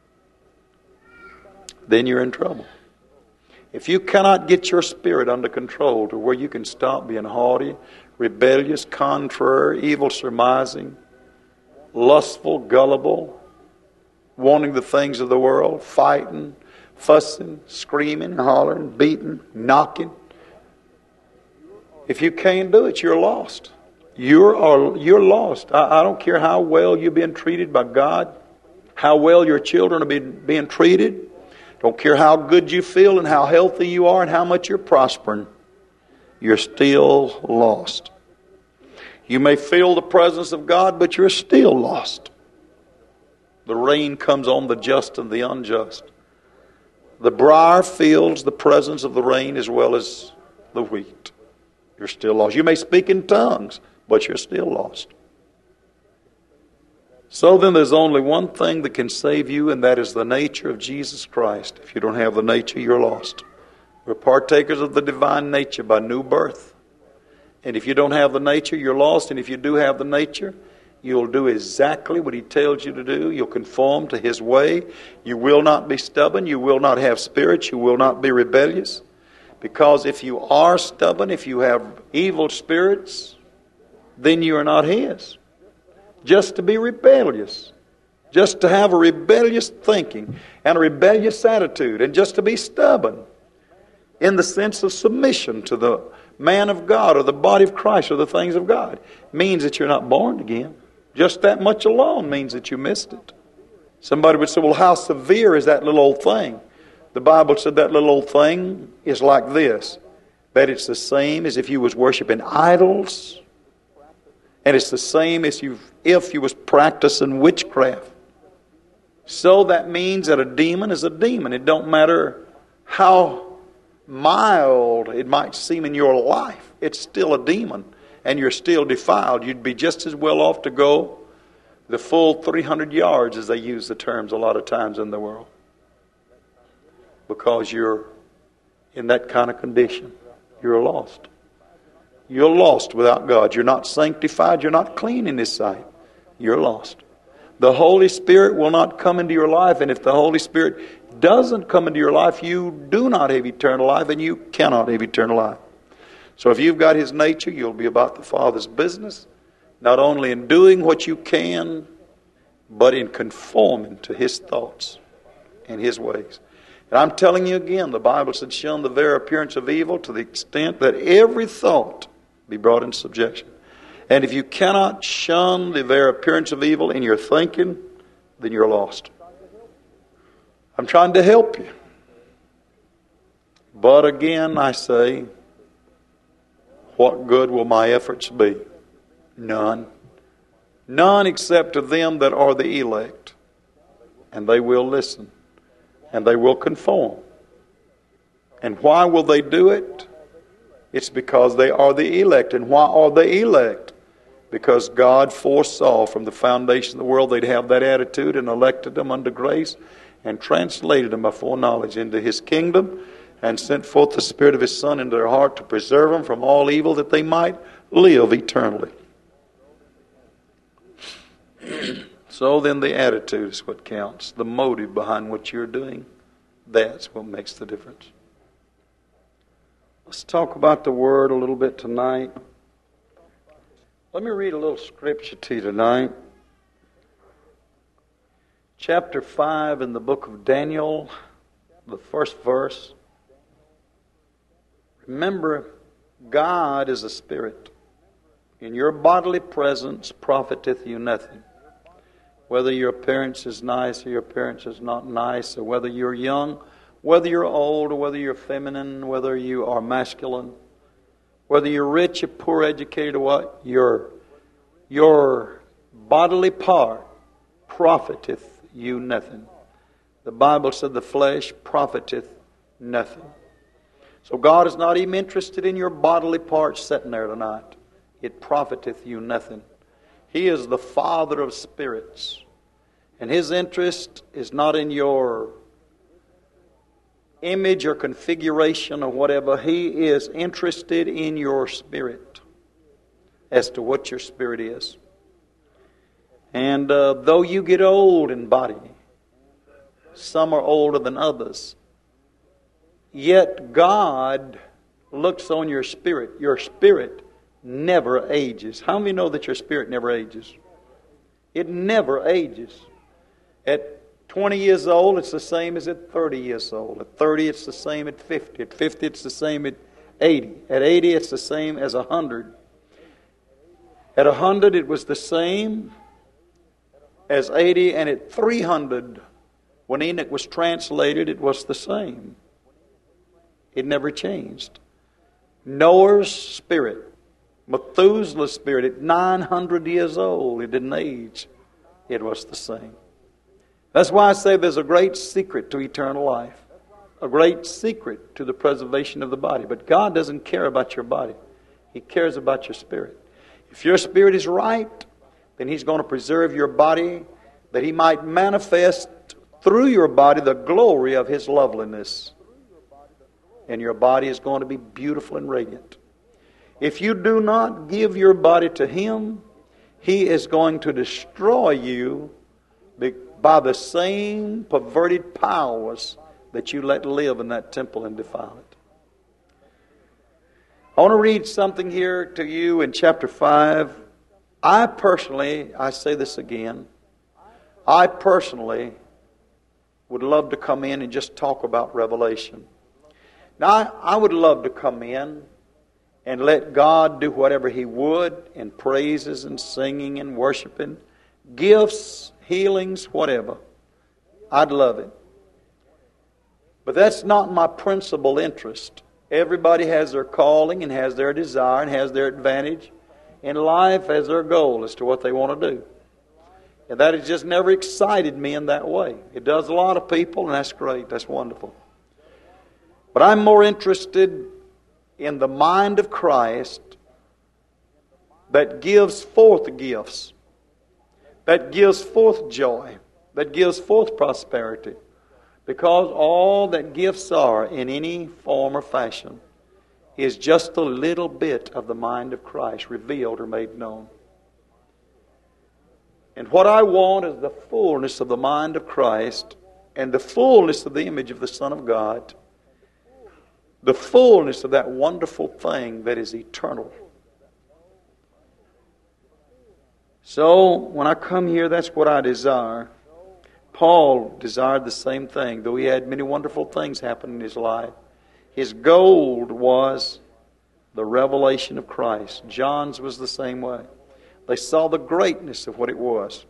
then you're in trouble. If you cannot get your spirit under control to where you can stop being haughty, rebellious, contrary, evil surmising, lustful, gullible, wanting the things of the world, fighting, fussing, screaming, hollering, beating, knocking. If you can't do it, you're lost. You're lost. I don't care how well you're being treated by God, how well your children are being treated. Don't care how good you feel and how healthy you are and how much you're prospering. You're still lost. You may feel the presence of God, but you're still lost. The rain comes on the just and the unjust. The briar feels the presence of the rain as well as the wheat. You're still lost. You may speak in tongues, but you're still lost. So then there's only one thing that can save you, and that is the nature of Jesus Christ. If you don't have the nature, you're lost. We're partakers of the divine nature by new birth. And if you don't have the nature, you're lost. And if you do have the nature, You'll do exactly what He tells you to do. You'll conform to His way. You will not be stubborn. You will not have spirits. You will not be rebellious. Because if you are stubborn, if you have evil spirits, then you are not His. Just to be rebellious, just to have a rebellious thinking and a rebellious attitude, and just to be stubborn in the sense of submission to the man of God or the body of Christ or the things of God, means that you're not born again. Just that much alone means that you missed it. Somebody would say, well, how severe is that little old thing? The Bible said that little old thing is like this, that it's the same as if you was worshiping idols, and it's the same as if you was practicing witchcraft. So that means that a demon is a demon. It don't matter how mild it might seem in your life. It's still a demon, and you're still defiled. You'd be just as well off to go the full 300 yards, as they use the terms a lot of times in the world, because you're in that kind of condition. You're lost. You're lost without God. You're not sanctified. You're not clean in His sight. You're lost. The Holy Spirit will not come into your life, and if the Holy Spirit doesn't come into your life, you do not have eternal life, and you cannot have eternal life. So if you've got His nature, you'll be about the Father's business, not only in doing what you can, but in conforming to His thoughts and His ways. And I'm telling you again, the Bible said, shun the very appearance of evil to the extent that every thought be brought in subjection. And if you cannot shun the very appearance of evil in your thinking, then you're lost. I'm trying to help you. But again, I say, what good will my efforts be? None. None except to them that are the elect. And they will listen. And they will conform. And why will they do it? It's because they are the elect. And why are they elect? Because God foresaw from the foundation of the world they'd have that attitude, and elected them unto grace, and translated them by foreknowledge into His kingdom, and sent forth the Spirit of His Son into their heart to preserve them from all evil, that they might live eternally. So then the attitude is what counts. The motive behind what you're doing, that's what makes the difference. Let's talk about the Word a little bit tonight. Let me read a little scripture to you tonight. Chapter 5 in the book of Daniel, the first verse. Remember, God is a spirit. In your bodily presence profiteth you nothing. Whether your appearance is nice or your appearance is not nice, or whether you're young, whether you're old, or whether you're feminine, whether you are masculine, whether you're rich or poor, educated or what, your bodily part profiteth you nothing. The Bible said the flesh profiteth nothing. So God is not even interested in your bodily parts sitting there tonight. It profiteth you nothing. He is the Father of spirits. And His interest is not in your image or configuration or whatever. He is interested in your spirit, as to what your spirit is. And though you get old in body, some are older than others, yet God looks on your spirit. Your spirit never ages. How many know that your spirit never ages? It never ages. At 20 years old, it's the same as at 30 years old. At 30, it's the same at 50. At 50, it's the same at 80. At 80, it's the same as 100. At 100, it was the same as 80. And at 300, when Enoch was translated, it was the same. It never changed. Noah's spirit, Methuselah's spirit, at 900 years old, it didn't age. It was the same. That's why I say there's a great secret to eternal life. A great secret to the preservation of the body. But God doesn't care about your body. He cares about your spirit. If your spirit is right, then He's going to preserve your body, that He might manifest through your body the glory of His loveliness. And your body is going to be beautiful and radiant. If you do not give your body to Him, He is going to destroy you by the same perverted powers that you let live in that temple and defile it. I want to read something here to you in chapter 5. I say this again, I personally would love to come in and just talk about Revelation. Now, I would love to come in and let God do whatever He would in praises and singing and worshiping, gifts, healings, whatever. I'd love it. But that's not my principal interest. Everybody has their calling and has their desire and has their advantage in life as their goal as to what they want to do. And that has just never excited me in that way. It does a lot of people, and that's great. That's wonderful. But I'm more interested in the mind of Christ that gives forth gifts, that gives forth joy, that gives forth prosperity. Because all that gifts are in any form or fashion is just a little bit of the mind of Christ revealed or made known. And what I want is the fullness of the mind of Christ and the fullness of the image of the Son of God, the fullness of that wonderful thing that is eternal. So, when I come here, that's what I desire. Paul desired the same thing, though he had many wonderful things happen in his life. His goal was the revelation of Christ. John's was the same way. They saw the greatness of what it was.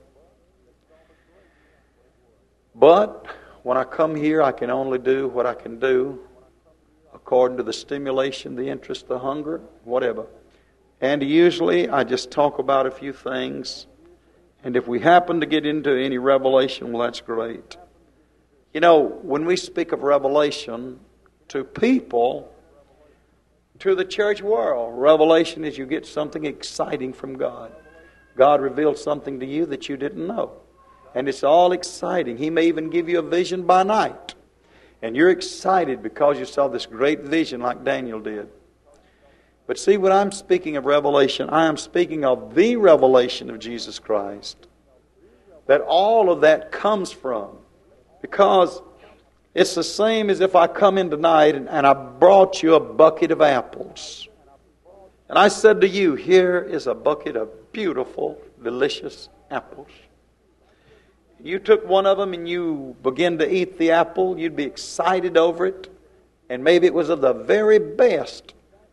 But when I come here, I can only do what I can do according to the stimulation, the interest, the hunger, whatever. And usually I just talk about a few things. And if we happen to get into any revelation, well, that's great. You know, when we speak of revelation to people, to the church world, revelation is you get something exciting from God. God reveals something to you that you didn't know. And it's all exciting. He may even give you a vision by night. And you're excited because you saw this great vision like Daniel did. But see, when I'm speaking of revelation, I am speaking of the revelation of Jesus Christ. That all of that comes from. Because it's the same as if I come in tonight and I brought you a bucket of apples. And I said to you, here is a bucket of beautiful, delicious apples. You took one of them and you began to eat the apple. You'd be excited over it. And maybe it was of the very best.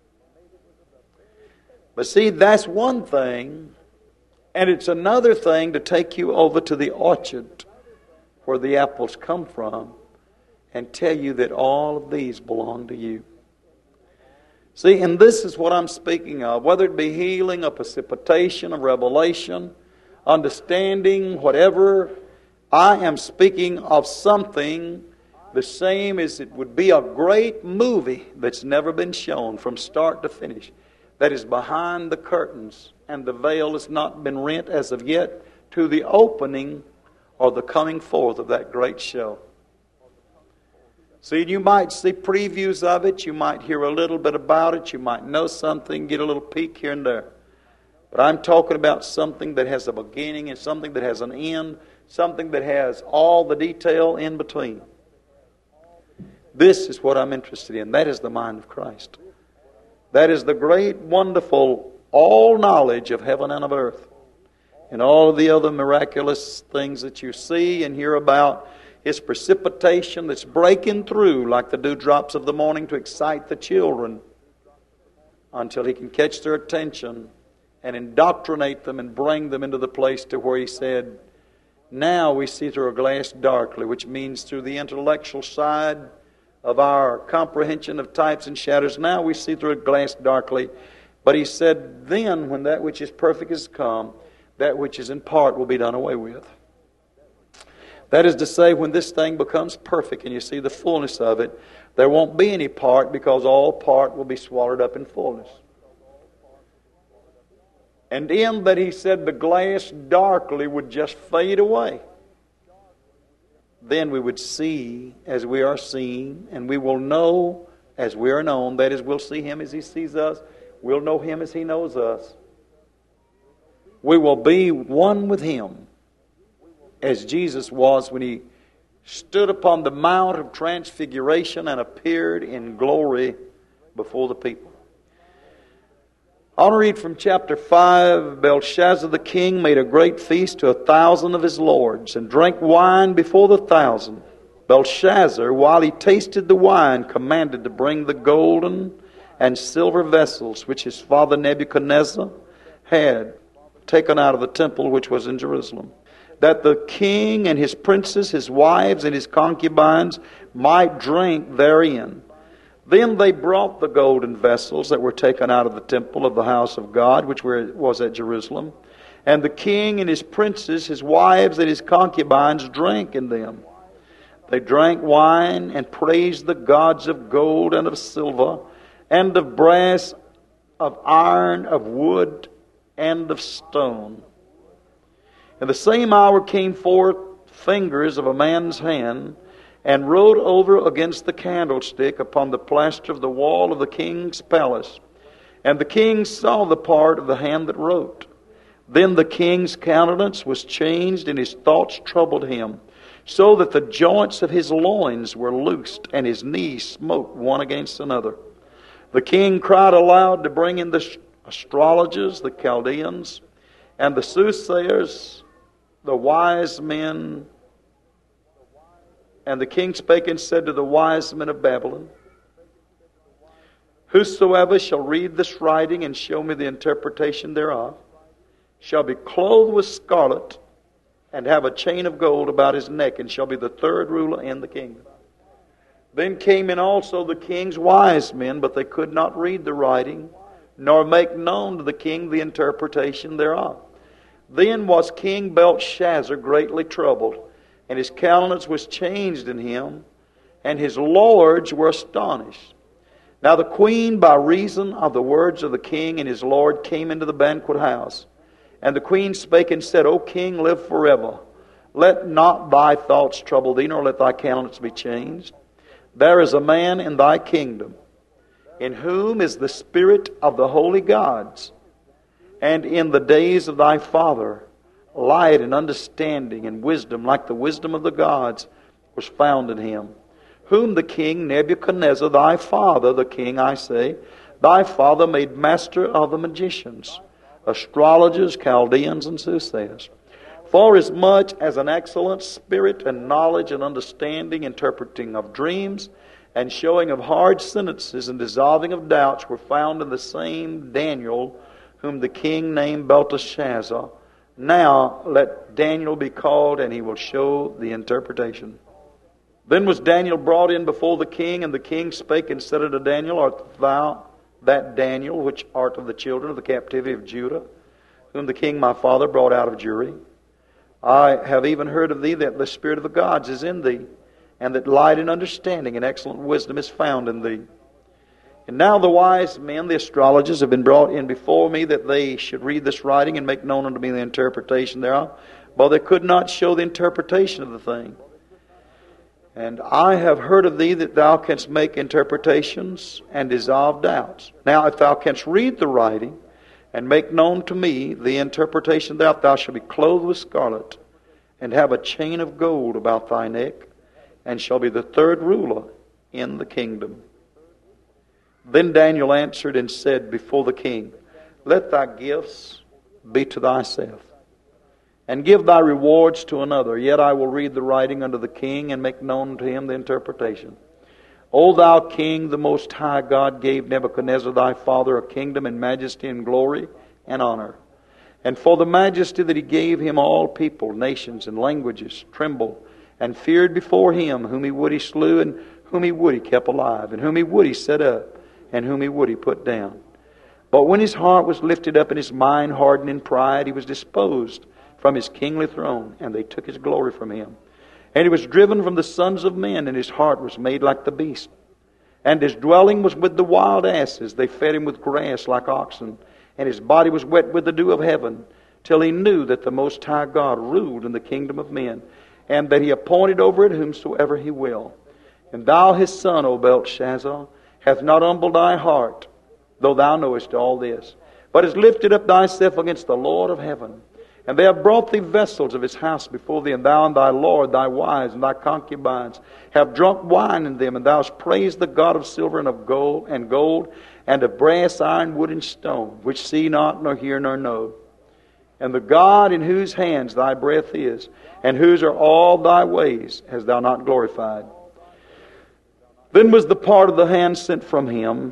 But see, that's one thing. And it's another thing to take you over to the orchard where the apples come from and tell you that all of these belong to you. See, and this is what I'm speaking of. Whether it be healing, a precipitation, a revelation, understanding, whatever, I am speaking of something the same as it would be a great movie that's never been shown from start to finish, that is behind the curtains, and the veil has not been rent as of yet to the opening or the coming forth of that great show. See, you might see previews of it, you might hear a little bit about it, you might know something, get a little peek here and there. But I'm talking about something that has a beginning and something that has an end, something that has all the detail in between. This is what I'm interested in. That is the mind of Christ. That is the great, wonderful, all knowledge of heaven and of earth. And all of the other miraculous things that you see and hear about. His precipitation that's breaking through like the dewdrops of the morning to excite the children until He can catch their attention and indoctrinate them and bring them into the place to where He said, now we see through a glass darkly, which means through the intellectual side of our comprehension of types and shadows. Now we see through a glass darkly. But He said, then when that which is perfect is come, that which is in part will be done away with. That is to say, when this thing becomes perfect and you see the fullness of it, there won't be any part, because all part will be swallowed up in fullness. And in that He said the glass darkly would just fade away. Then we would see as we are seen, and we will know as we are known. That is, we'll see Him as He sees us. We'll know Him as He knows us. We will be one with Him, as Jesus was when He stood upon the Mount of Transfiguration and appeared in glory before the people. I want to read from chapter 5. Belshazzar the king made a great feast to 1,000 of his lords, and drank wine before the 1,000. Belshazzar, while he tasted the wine, commanded to bring the golden and silver vessels which his father Nebuchadnezzar had taken out of the temple which was in Jerusalem, that the king and his princes, his wives, and his concubines might drink therein. Then they brought the golden vessels that were taken out of the temple of the house of God, which was at Jerusalem. And the king and his princes, his wives, and his concubines drank in them. They drank wine and praised the gods of gold and of silver, and of brass, of iron, of wood, and of stone. In the same hour came forth fingers of a man's hand, and wrote over against the candlestick upon the plaster of the wall of the king's palace. And the king saw the part of the hand that wrote. Then the king's countenance was changed, and his thoughts troubled him, so that the joints of his loins were loosed, and his knees smote one against another. The king cried aloud to bring in the astrologers, the Chaldeans, and the soothsayers, the wise men. And the king spake and said to the wise men of Babylon, whosoever shall read this writing and show me the interpretation thereof shall be clothed with scarlet and have a chain of gold about his neck, and shall be the third ruler in the kingdom. Then came in also the king's wise men, but they could not read the writing, nor make known to the king the interpretation thereof. Then was King Belshazzar greatly troubled, and his countenance was changed in him, and his lords were astonished. Now the queen, by reason of the words of the king and his lord, came into the banquet house. And the queen spake and said, O king, live forever. Let not thy thoughts trouble thee, nor let thy countenance be changed. There is a man in thy kingdom, in whom is the spirit of the holy gods. And in the days of thy father, light and understanding and wisdom, like the wisdom of the gods, was found in him. Whom the king Nebuchadnezzar, thy father, the king, I say, thy father made master of the magicians, astrologers, Chaldeans, and soothsayers. For as much as an excellent spirit and knowledge and understanding, interpreting of dreams, and showing of hard sentences and dissolving of doubts were found in the same Daniel, whom the king named Belteshazzar. Now let Daniel be called, and he will show the interpretation. Then was Daniel brought in before the king, and the king spake and said unto Daniel, Art thou that Daniel, which art of the children of the captivity of Judah, whom the king my father brought out of Jewry? I have even heard of thee that the spirit of the gods is in thee, and that light and understanding and excellent wisdom is found in thee. And now the wise men, the astrologers, have been brought in before me, that they should read this writing and make known unto me the interpretation thereof. But they could not show the interpretation of the thing. And I have heard of thee that thou canst make interpretations and dissolve doubts. Now if thou canst read the writing and make known to me the interpretation thereof, thou shalt be clothed with scarlet, and have a chain of gold about thy neck, and shall be the third ruler in the kingdom. Then Daniel answered and said before the king, Let thy gifts be to thyself, and give thy rewards to another. Yet I will read the writing unto the king, and make known to him the interpretation. O thou king, the most high God gave Nebuchadnezzar thy father a kingdom and majesty and glory and honor. And for the majesty that he gave him, all people, nations, and languages trembled and feared before him. Whom he would he slew, and whom he would he kept alive, and whom he would he set up, and whom he would he put down. But when his heart was lifted up and his mind hardened in pride, he was disposed from his kingly throne, and they took his glory from him. And he was driven from the sons of men, and his heart was made like the beast. And his dwelling was with the wild asses. They fed him with grass like oxen, and his body was wet with the dew of heaven, till he knew that the Most High God ruled in the kingdom of men, and that he appointed over it whomsoever he will. And thou his son, O Belshazzar, hath not humbled thy heart, though thou knowest all this. but hast lifted up thyself against the Lord of heaven. And they have brought thee vessels of his house before thee, and thou and thy Lord, thy wives, and thy concubines have drunk wine in them, and thou hast praised the God of silver and of gold, and of brass, iron, wood, and stone, which see not, nor hear, nor know. And the God in whose hands thy breath is, and whose are all thy ways, hast thou not glorified. Then was the part of the hand sent from him,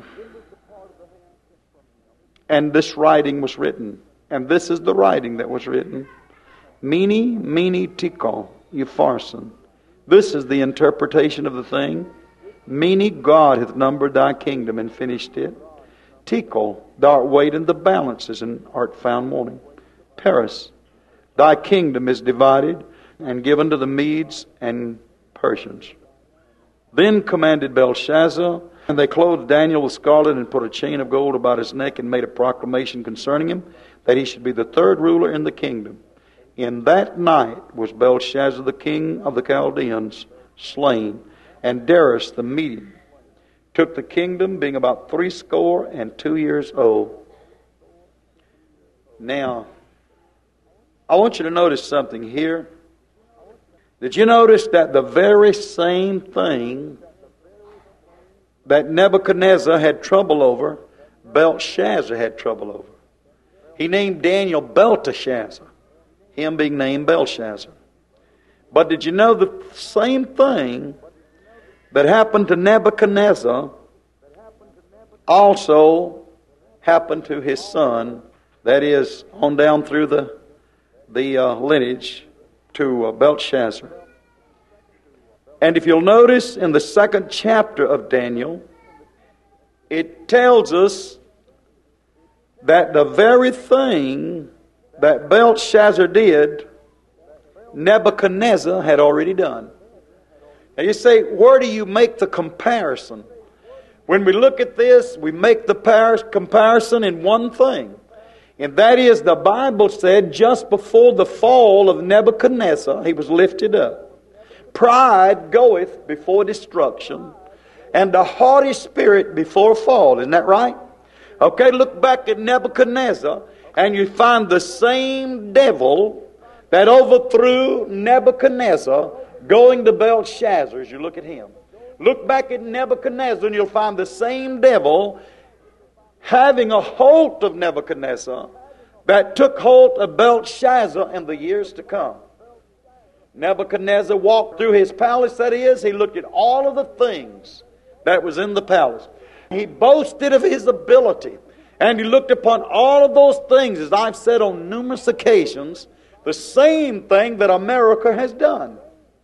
and this writing was written. And this is the writing that was written. Mene Tekel, Upharsin. This is the interpretation of the thing. Mene, God hath numbered thy kingdom and finished it. Tekel, thou art weighed in the balances and art found wanting. Peres, thy kingdom is divided and given to the Medes and Persians. Then commanded Belshazzar, and they clothed Daniel with scarlet and put a chain of gold about his neck and made a proclamation concerning him, that he should be the third ruler in the kingdom. In that night was Belshazzar the king of the Chaldeans slain, and Darius the Median took the kingdom, being about 62 years old. Now, I want you to notice something here. Did you notice that the very same thing that Nebuchadnezzar had trouble over, Belshazzar had trouble over? He named Daniel Belteshazzar, him being named Belshazzar. But did you know the same thing that happened to Nebuchadnezzar also happened to his son, that is, on down through the lineage to Belshazzar. And if you'll notice in the 2nd chapter of Daniel, it tells us that the very thing that Belshazzar did, Nebuchadnezzar had already done. Now you say, where do you make the comparison? When we look at this, we make the comparison in one thing. And that is, the Bible said just before the fall of Nebuchadnezzar, he was lifted up. Pride goeth before destruction, and the haughty spirit before fall. Isn't that right? Okay, look back at Nebuchadnezzar, and you find the same devil that overthrew Nebuchadnezzar going to Belshazzar as you look at him. Look back at Nebuchadnezzar, and you'll find the same devil having a hold of Nebuchadnezzar that took hold of Belshazzar in the years to come. Nebuchadnezzar walked through his palace, that is, he looked at all of the things that was in the palace. He boasted of his ability, and he looked upon all of those things, as I've said on numerous occasions, the same thing that America has done.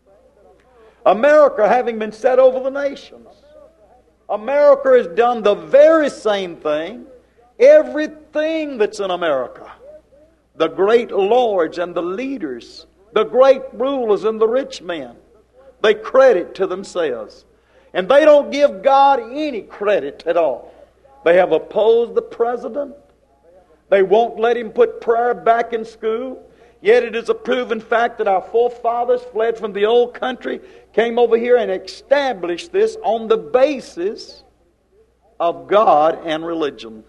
America having been set over the nations. America has done the very same thing. Everything that's in America, the great lords and the leaders, the great rulers and the rich men, they credit to themselves. And they don't give God any credit at all. They have opposed the president. They won't let him put prayer back in school. Yet it is a proven fact that our forefathers fled from the old country, came over here and established this on the basis of God and religion.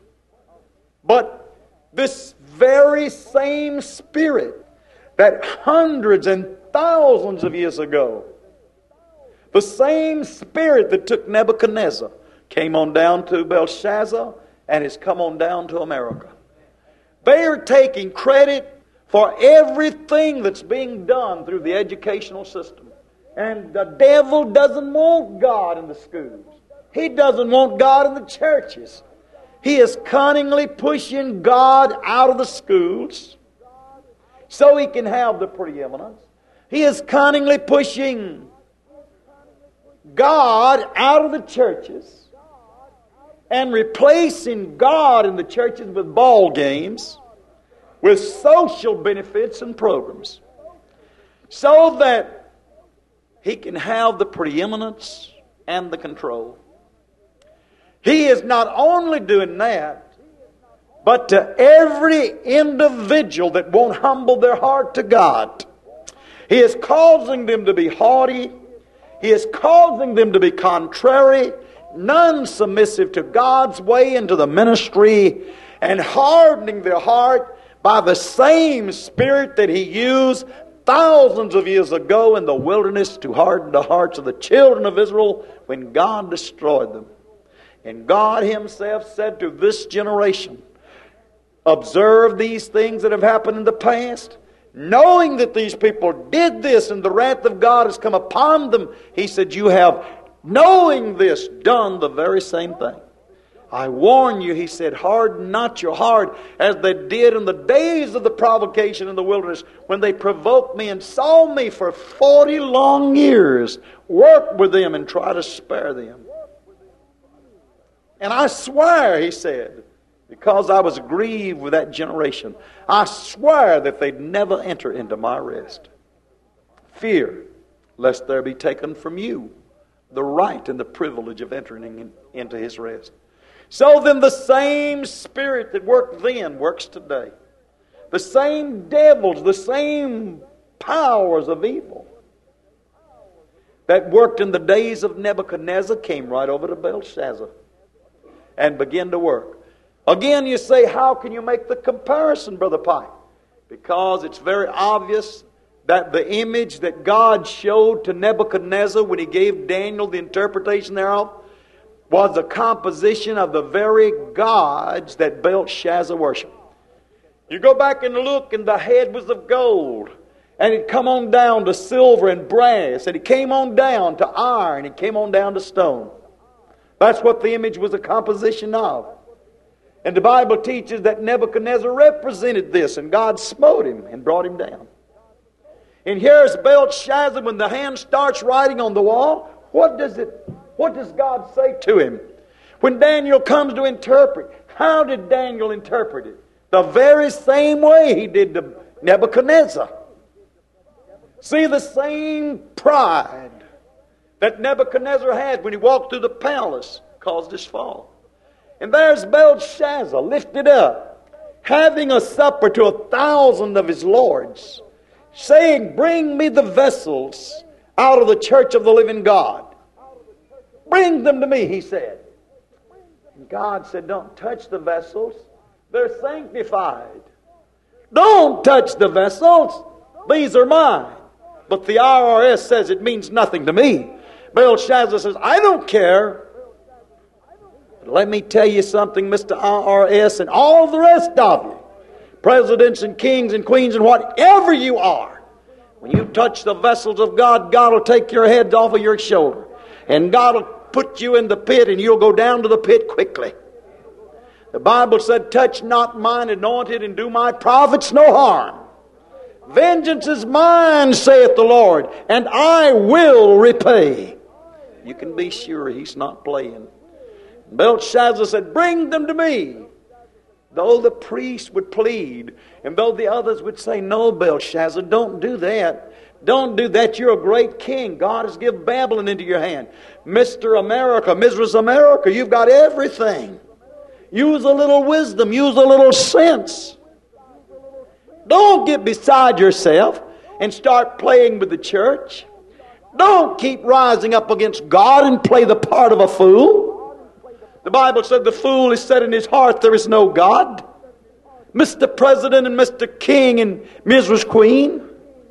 But this very same spirit that hundreds and thousands of years ago, the same spirit that took Nebuchadnezzar, came on down to Belshazzar and has come on down to America. They are taking credit for everything that's being done through the educational system. And the devil doesn't want God in the schools. He doesn't want God in the churches. He is cunningly pushing God out of the schools so he can have the preeminence. He is cunningly pushing God out of the churches and replacing God in the churches with ball games, with social benefits and programs, so that he can have the preeminence and the control. He is not only doing that, but to every individual that won't humble their heart to God, he is causing them to be haughty. He is causing them to be contrary, non-submissive to God's way and to the ministry. and hardening their heart by the same Spirit that He used thousands of years ago in the wilderness to harden the hearts of the children of Israel when God destroyed them. And God Himself said to this generation, observe these things that have happened in the past. Knowing that these people did this and the wrath of God has come upon them, He said, you have, knowing this, done the very same thing. I warn you, He said, harden not your heart as they did in the days of the provocation in the wilderness when they provoked me and saw me for 40 long years work with them and try to spare them. And I swear, He said, because I was grieved with that generation, I swear that they'd never enter into my rest. Fear, lest there be taken from you the right and the privilege of entering into His rest. So then the same Spirit that worked then works today. The same devils, the same powers of evil that worked in the days of Nebuchadnezzar came right over to Belshazzar and began to work. Again, you say, how can you make the comparison, Brother Pike? Because it's very obvious that the image that God showed to Nebuchadnezzar when He gave Daniel the interpretation thereof was a composition of the very gods that Belshazzar worshipped. You go back and look, and the head was of gold, and it come on down to silver and brass, and it came on down to iron, it came on down to stone. That's what the image was a composition of. And the Bible teaches that Nebuchadnezzar represented this, and God smote him and brought him down. And here's Belshazzar, when the hand starts writing on the wall, what does God say to him? When Daniel comes to interpret, how did Daniel interpret it? The very same way he did to Nebuchadnezzar. See, the same pride that Nebuchadnezzar had when he walked through the palace caused his fall. And there's Belshazzar lifted up, having a supper to 1,000 of his lords, saying, bring me the vessels out of the church of the living God. Bring them to me, he said. And God said, don't touch the vessels. They're sanctified. Don't touch the vessels. These are mine. But the IRS says it means nothing to me. Belshazzar says, I don't care. But let me tell you something, Mr. IRS and all the rest of you, presidents and kings and queens and whatever you are, when you touch the vessels of God, God will take your head off of your shoulder. And God will put you in the pit, and you'll go down to the pit quickly. The Bible said, touch not mine anointed, and do my prophets no harm. Vengeance is mine, saith the Lord, and I will repay. You can be sure He's not playing. Belshazzar said, bring them to me. Though the priest would plead, and though the others would say, no, Belshazzar, don't do that. Don't do that. You're a great king. God has given Babylon into your hand. Mr. America, Mrs. America, you've got everything. Use a little wisdom. Use a little sense. Don't get beside yourself and start playing with the church. Don't keep rising up against God and play the part of a fool. The Bible said the fool is said in his heart, there is no God. Mr. President and Mr. King and Mrs. Queen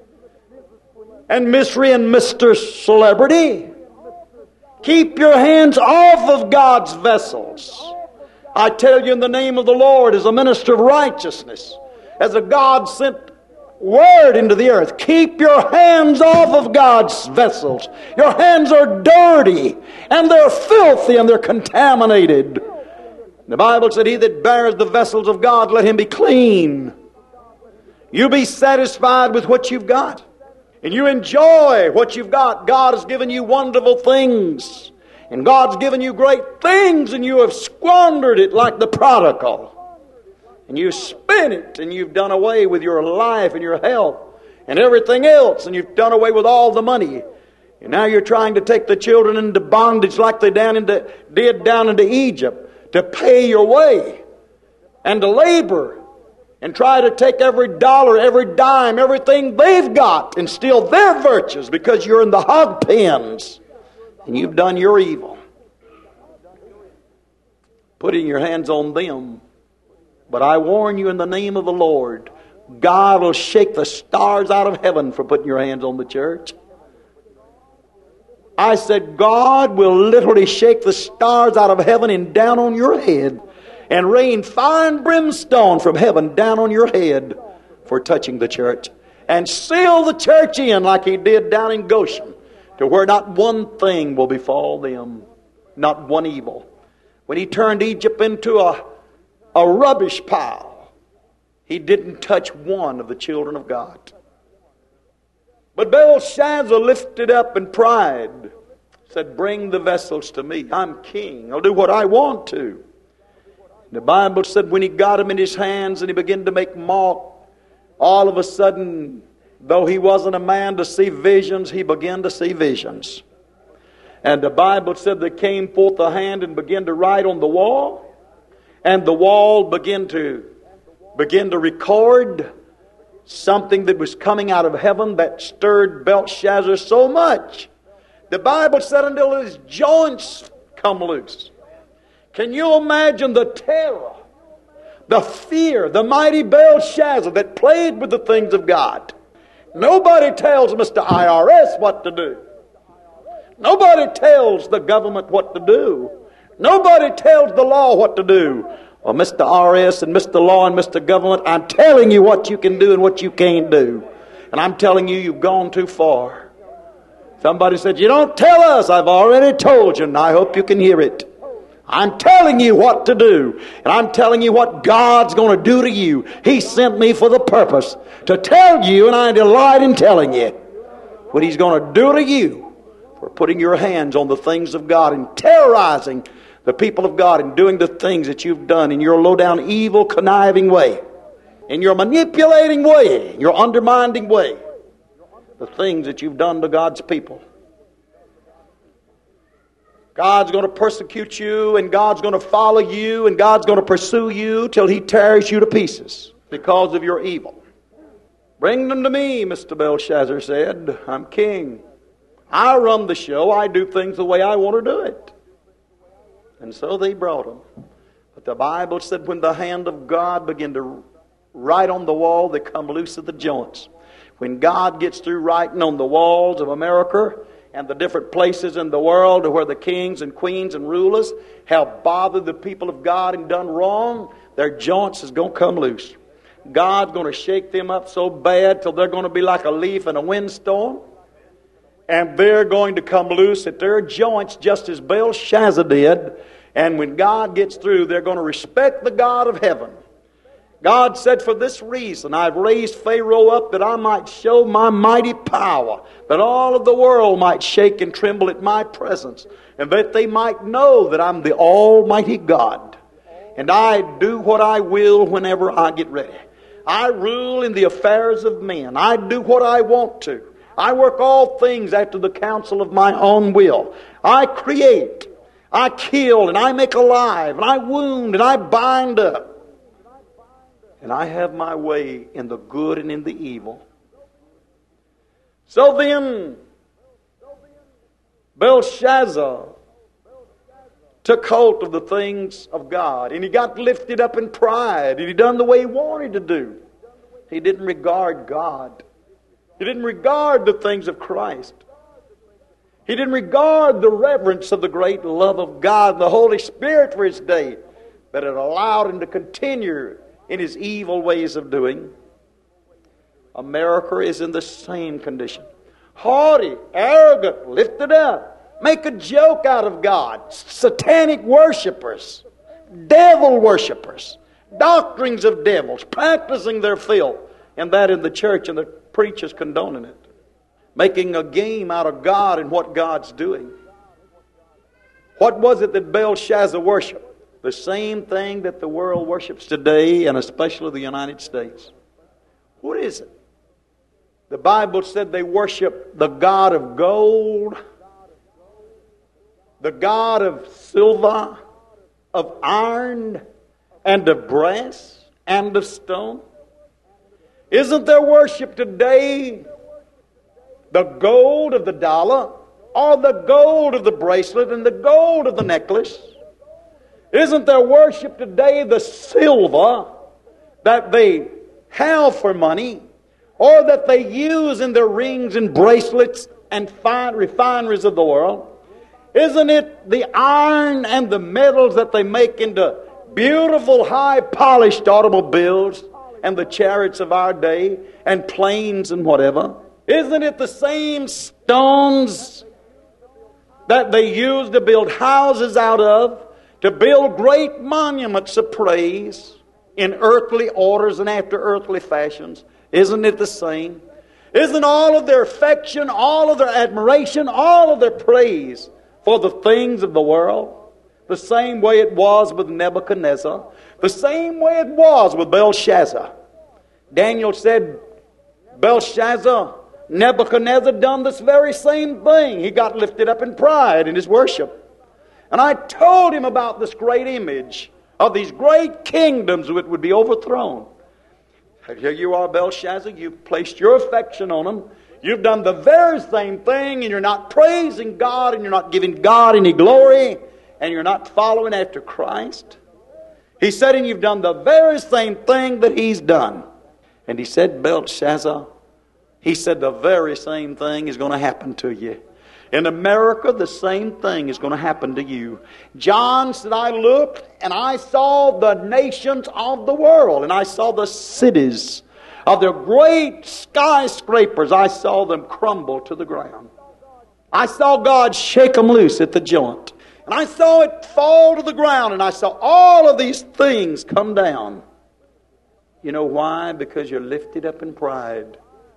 and Mr. and Mr. Celebrity, keep your hands off of God's vessels. I tell you in the name of the Lord, as a minister of righteousness, as a God-sent word into the earth, keep your hands off of God's vessels. Your hands are dirty, and they're filthy, and they're contaminated. The Bible said, he that bears the vessels of God, let him be clean. You be satisfied with what you've got, and you enjoy what you've got. God has given you wonderful things, and God's given you great things, and you have squandered it like the prodigal. And you spent it, and you've done away with your life and your health and everything else, and you've done away with all the money. And now you're trying to take the children into bondage like they did down into Egypt, to pay your way and to labor and try to take every dollar, every dime, everything they've got and steal their virtues because you're in the hog pens and you've done your evil. Putting your hands on them But I warn you in the name of the Lord, God will shake the stars out of heaven for putting your hands on the church. I said, God will literally shake the stars out of heaven and down on your head and rain fire and brimstone from heaven down on your head for touching the church. And seal the church in like He did down in Goshen, to where not one thing will befall them, not one evil. When He turned Egypt into a rubbish pile, He didn't touch one of the children of God. But Belshazzar lifted up in pride, said, bring the vessels to me. I'm king. I'll do what I want to. The Bible said when he got them in his hands and he began to make mock, all of a sudden, though he wasn't a man to see visions, he began to see visions. And the Bible said there came forth a hand and began to write on the wall. And the wall began to record something that was coming out of heaven that stirred Belshazzar so much. The Bible said until his joints come loose. Can you imagine the terror, the fear, the mighty Belshazzar that played with the things of God? Nobody tells Mr. IRS what to do. Nobody tells the government what to do. Nobody tells the law what to do. Well, Mr. RS and Mr. Law and Mr. Government, I'm telling you what you can do and what you can't do. And I'm telling you, you've gone too far. Somebody said, you don't tell us. I've already told you, and I hope you can hear it. I'm telling you what to do. And I'm telling you what God's going to do to you. He sent me for the purpose to tell you, and I delight in telling you what He's going to do to you for putting your hands on the things of God and terrorizing the people of God and doing the things that you've done in your low-down, evil, conniving way, in your manipulating way, your undermining way, the things that you've done to God's people. God's going to persecute you, and God's going to follow you, and God's going to pursue you till He tears you to pieces because of your evil. Bring them to me, Mr. Belshazzar said. I'm king. I run the show. I do things the way I want to do it. And so they brought them. But the Bible said when the hand of God began to write on the wall, they come loose at the joints. When God gets through writing on the walls of America and the different places in the world where the kings and queens and rulers have bothered the people of God and done wrong, their joints is going to come loose. God's going to shake them up so bad till they're going to be like a leaf in a windstorm. And they're going to come loose at their joints just as Belshazzar did. And when God gets through, they're going to respect the God of heaven. God said, for this reason I've raised Pharaoh up that I might show my mighty power, that all of the world might shake and tremble at my presence, and that they might know that I'm the Almighty God. And I do what I will whenever I get ready. I rule in the affairs of men. I do what I want to. I work all things after the counsel of my own will. I create, I kill, and I make alive, and I wound, and I bind up. And I have my way in the good and in the evil. So then, Belshazzar took hold of the things of God, and he got lifted up in pride, and he done the way he wanted to do. He didn't regard God. He didn't regard the things of Christ. He didn't regard the reverence of the great love of God and the Holy Spirit for His day that had allowed him to continue in his evil ways of doing. America is in the same condition. Haughty, arrogant, lifted up, make a joke out of God, satanic worshipers, devil worshipers, doctrines of devils, practicing their filth, and that in the church, and the preachers condoning it, making a game out of God and what God's doing. What was it that Belshazzar worshiped? The same thing that the world worships today, and especially the United States. What is it? The Bible said they worship the God of gold, the God of silver, of iron, and of brass, and of stone. Isn't their worship today the gold of the dollar, or the gold of the bracelet, and the gold of the necklace? Isn't their worship today the silver that they have for money, or that they use in their rings and bracelets and fine refineries of the world? Isn't it the iron and the metals that they make into beautiful, high-polished automobiles and the chariots of our day and planes and whatever? Isn't it the same stones that they use to build houses out of, to build great monuments of praise in earthly orders and after earthly fashions? Isn't it the same? Isn't all of their affection, all of their admiration, all of their praise for the things of the world the same way it was with Nebuchadnezzar, the same way it was with Belshazzar? Daniel said, Belshazzar, Nebuchadnezzar done this very same thing. He got lifted up in pride in his worship. And I told him about this great image of these great kingdoms that would be overthrown. Here you are, Belshazzar. You've placed your affection on them. You've done the very same thing, and you're not praising God, and you're not giving God any glory, and you're not following after Christ. He said, and you've done the very same thing that he's done. And he said, Belshazzar, he said the very same thing is going to happen to you. In America, the same thing is going to happen to you. John said, I looked and I saw the nations of the world, and I saw the cities of their great skyscrapers. I saw them crumble to the ground. I saw God shake them loose at the joint. And I saw it fall to the ground, and I saw all of these things come down. You know why? Because you're lifted up in pride.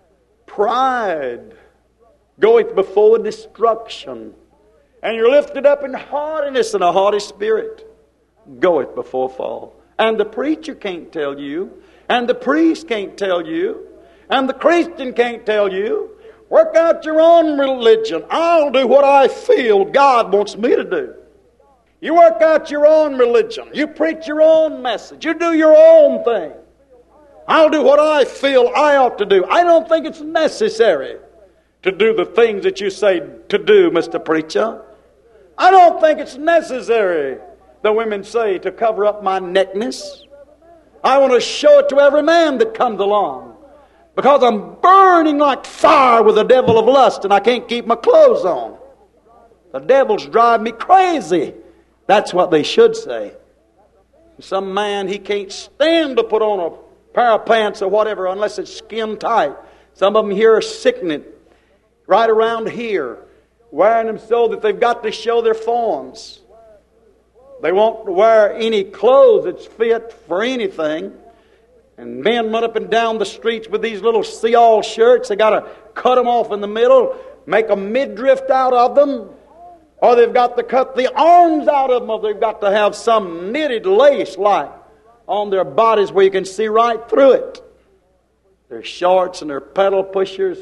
Pride goeth before destruction, and you're lifted up in haughtiness, and a haughty spirit goeth before fall. And the preacher can't tell you, and the priest can't tell you, and the Christian can't tell you. Work out your own religion. I'll do what I feel God wants me to do. You work out your own religion. You preach your own message. You do your own thing. I'll do what I feel I ought to do. I don't think it's necessary to do the things that you say to do, Mr. Preacher. I don't think it's necessary, the women say, to cover up my nakedness. I want to show it to every man that comes along, because I'm burning like fire with the devil of lust, and I can't keep my clothes on. The devil's driving me crazy. That's what they should say. Some man, he can't stand to put on a pair of pants or whatever unless it's skin tight. Some of them here are sickening. Right around here, wearing them so that they've got to show their forms. They won't wear any clothes that's fit for anything. And men run up and down the streets with these little see-all shirts. They got to cut them off in the middle, make a midriff out of them, or they've got to cut the arms out of them, or they've got to have some knitted lace like on their bodies where you can see right through it. Their shorts and their pedal pushers.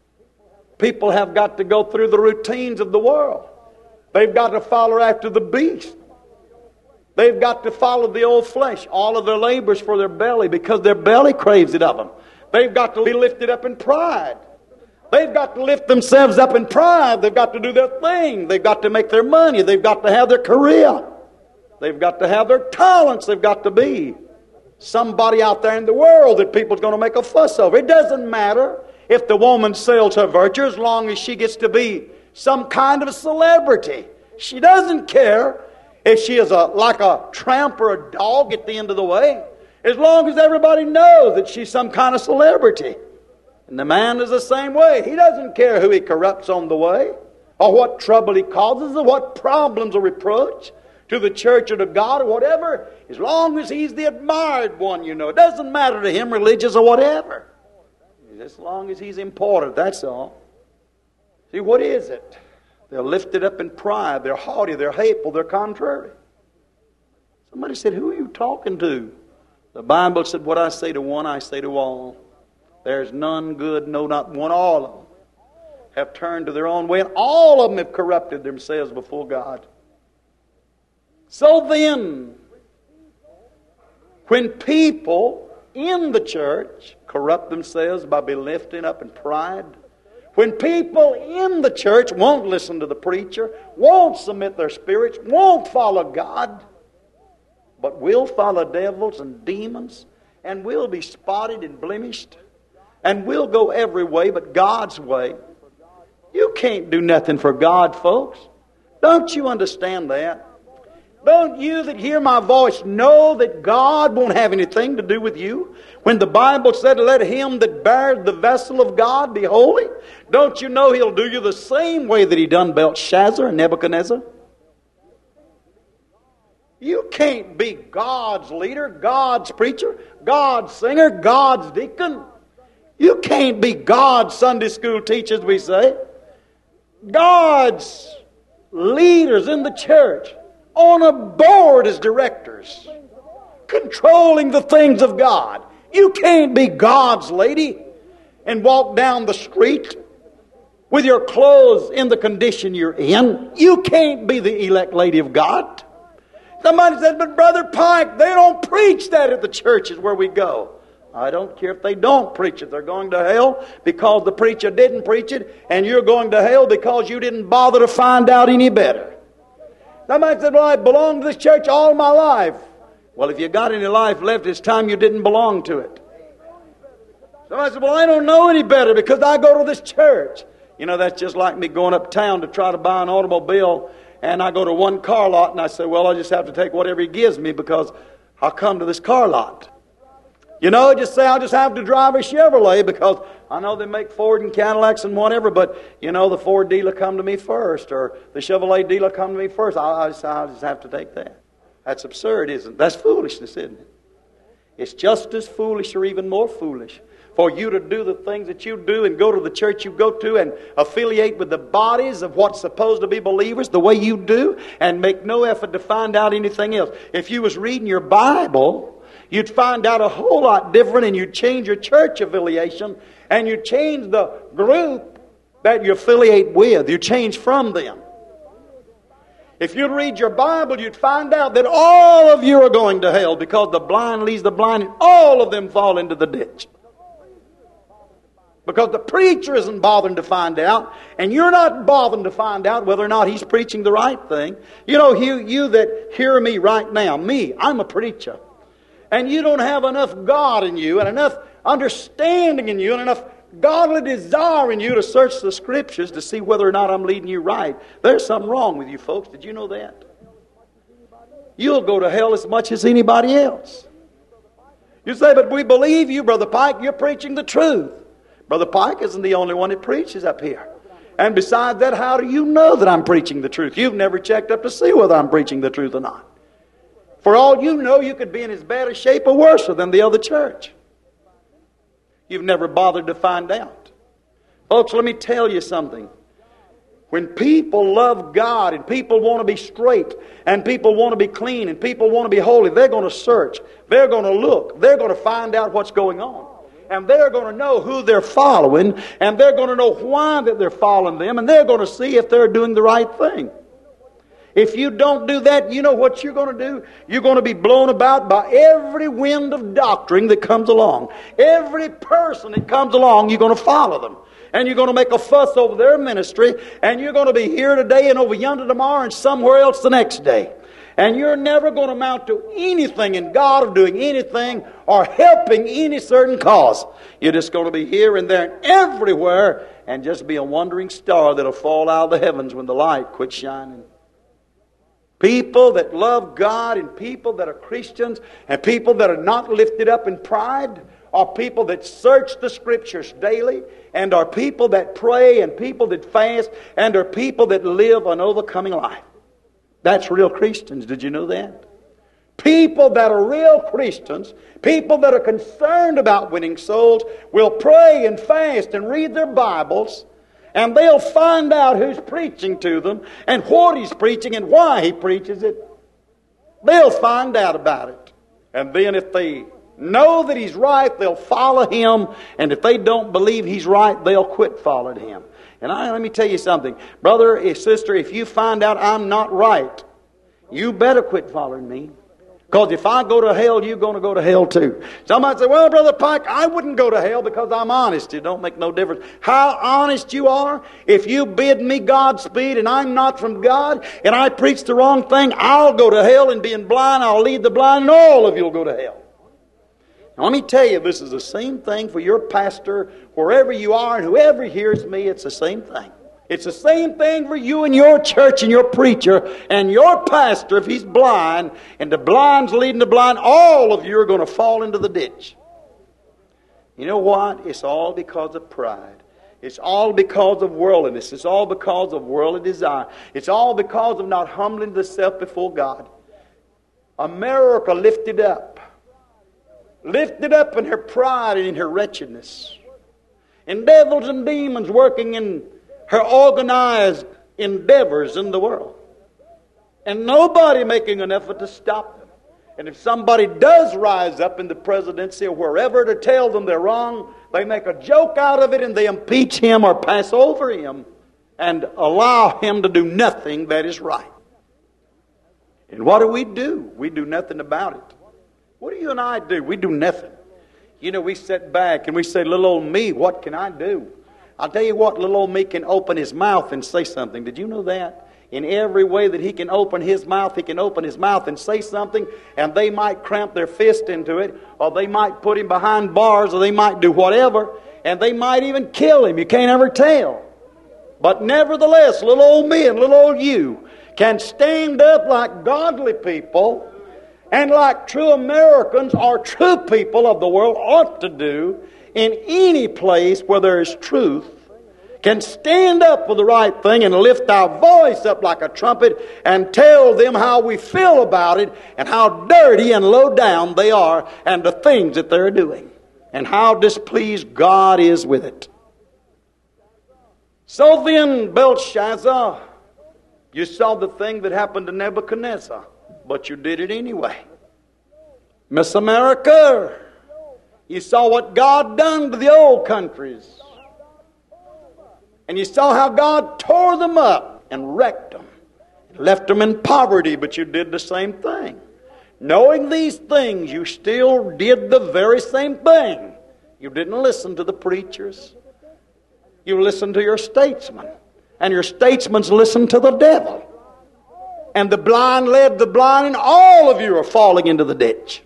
People have got to go through the routines of the world. They've got to follow after the beast. They've got to follow the old flesh. All of their labors for their belly, because their belly craves it of them. They've got to be lifted up in pride. They've got to lift themselves up in pride. They've got to do their thing. They've got to make their money. They've got to have their career. They've got to have their talents. They've got to be somebody out there in the world that people's going to make a fuss over. It doesn't matter if the woman sells her virtue, as long as she gets to be some kind of a celebrity. She doesn't care if she is like a tramp or a dog at the end of the way, as long as everybody knows that she's some kind of celebrity. And the man is the same way. He doesn't care who he corrupts on the way, or what trouble he causes, or what problems or reproach to the church or to God or whatever, as long as he's the admired one, you know. It doesn't matter to him, religious or whatever. As long as he's important, that's all. See, what is it? They're lifted up in pride. They're haughty. They're hateful. They're contrary. Somebody said, who are you talking to? The Bible said, what I say to one, I say to all. There's none good, no, not one. All of them have turned to their own way, and all of them have corrupted themselves before God. So then, when people in the church corrupt themselves by being lifted up in pride, when people in the church won't listen to the preacher, won't submit their spirits, won't follow God, but will follow devils and demons and we'll be spotted and blemished, and we'll go every way but God's way. You can't do nothing for God, folks. Don't you understand that? Don't you that hear my voice know that God won't have anything to do with you? When the Bible said, let him that bears the vessel of God be holy, don't you know He'll do you the same way that He done Belshazzar and Nebuchadnezzar? You can't be God's leader, God's preacher, God's singer, God's deacon. You can't be God's Sunday school teacher, as we say. God's leaders in the church, on a board as directors, controlling the things of God. You can't be God's lady and walk down the street with your clothes in the condition you're in. You can't be the elect lady of God. Somebody said, but Brother Pike, they don't preach that at the churches where we go. I don't care if they don't preach it. They're going to hell because the preacher didn't preach it, and you're going to hell because you didn't bother to find out any better. Somebody said, well, I belonged to this church all my life. Well, if you got any life left, it's time you didn't belong to it. Somebody said, well, I don't know any better because I go to this church. You know, that's just like me going uptown to try to buy an automobile, and I go to one car lot, and I say, well, I just have to take whatever he gives me because I'll come to this car lot. You know, just say, I'll just have to drive a Chevrolet because I know they make Ford and Cadillacs and whatever, but, you know, the Ford dealer come to me first, or the Chevrolet dealer come to me first. I'll just have to take that. That's absurd, isn't it? That's foolishness, isn't it? It's just as foolish or even more foolish for you to do the things that you do and go to the church you go to and affiliate with the bodies of what's supposed to be believers the way you do and make no effort to find out anything else. If you was reading your Bible, you'd find out a whole lot different, and you'd change your church affiliation, and you'd change the group that you affiliate with. You change from them. If you'd read your Bible, you'd find out that all of you are going to hell because the blind leads the blind, and all of them fall into the ditch. Because the preacher isn't bothering to find out, and you're not bothering to find out whether or not he's preaching the right thing. You know, you that hear me right now, I'm a preacher. And you don't have enough God in you and enough understanding in you and enough godly desire in you to search the Scriptures to see whether or not I'm leading you right. There's something wrong with you folks. Did you know that? You'll go to hell as much as anybody else. You say, but we believe you, Brother Pike. You're preaching the truth. Brother Pike isn't the only one that preaches up here. And besides that, how do you know that I'm preaching the truth? You've never checked up to see whether I'm preaching the truth or not. For all you know, you could be in as bad a shape or worse than the other church. You've never bothered to find out. Folks, let me tell you something. When people love God and people want to be straight and people want to be clean and people want to be holy, they're going to search. They're going to look. They're going to find out what's going on. And they're going to know who they're following, and they're going to know why that they're following them, and they're going to see if they're doing the right thing. If you don't do that, you know what you're going to do? You're going to be blown about by every wind of doctrine that comes along. Every person that comes along, you're going to follow them. And you're going to make a fuss over their ministry, and you're going to be here today and over yonder tomorrow and somewhere else the next day. And you're never going to amount to anything in God or doing anything or helping any certain cause. You're just going to be here and there and everywhere and just be a wandering star that'll fall out of the heavens when the light quits shining. People that love God and people that are Christians and people that are not lifted up in pride are people that search the Scriptures daily and are people that pray and people that fast and are people that live an overcoming life. That's real Christians. Did you know that? People that are real Christians, people that are concerned about winning souls, will pray and fast and read their Bibles, and they'll find out who's preaching to them and what he's preaching and why he preaches it. They'll find out about it. And then if they know that he's right, they'll follow him. And if they don't believe he's right, they'll quit following him. And let me tell you something. Brother and sister, if you find out I'm not right, you better quit following me. Because if I go to hell, you're going to go to hell too. Somebody say, well, Brother Pike, I wouldn't go to hell because I'm honest. It don't make no difference how honest you are. If you bid me Godspeed and I'm not from God and I preach the wrong thing, I'll go to hell, and being blind, I'll lead the blind, and all of you will go to hell. Now, let me tell you, this is the same thing for your pastor, wherever you are and whoever hears me, it's the same thing. It's the same thing for you and your church and your preacher and your pastor if he's blind and the blind's leading the blind. All of you are going to fall into the ditch. You know what? It's all because of pride. It's all because of worldliness. It's all because of worldly desire. It's all because of not humbling yourself before God. America lifted up in her pride and in her wretchedness. And devils and demons working in her organized endeavors in the world. And nobody making an effort to stop them. And if somebody does rise up in the presidency or wherever to tell them they're wrong, they make a joke out of it and they impeach him or pass over him and allow him to do nothing that is right. And what do? We do nothing about it. What do you and I do? We do nothing. You know, we sit back and we say, little old me, what can I do? I'll tell you what, little old me can open his mouth and say something. Did you know that? In every way that he can open his mouth and say something, and they might cramp their fist into it, or they might put him behind bars, or they might do whatever, and they might even kill him. You can't ever tell. But nevertheless, little old me and little old you can stand up like godly people and like true Americans or true people of the world ought to do in any place where there is truth, can stand up for the right thing and lift our voice up like a trumpet and tell them how we feel about it and how dirty and low down they are and the things that they're doing and how displeased God is with it. So then, Belshazzar, you saw the thing that happened to Nebuchadnezzar, but you did it anyway. Miss America, you saw what God done to the old countries. And you saw how God tore them up and wrecked them. Left them in poverty, but you did the same thing. Knowing these things, you still did the very same thing. You didn't listen to the preachers. You listened to your statesmen. And your statesmen listened to the devil. And the blind led the blind, and all of you are falling into the ditch.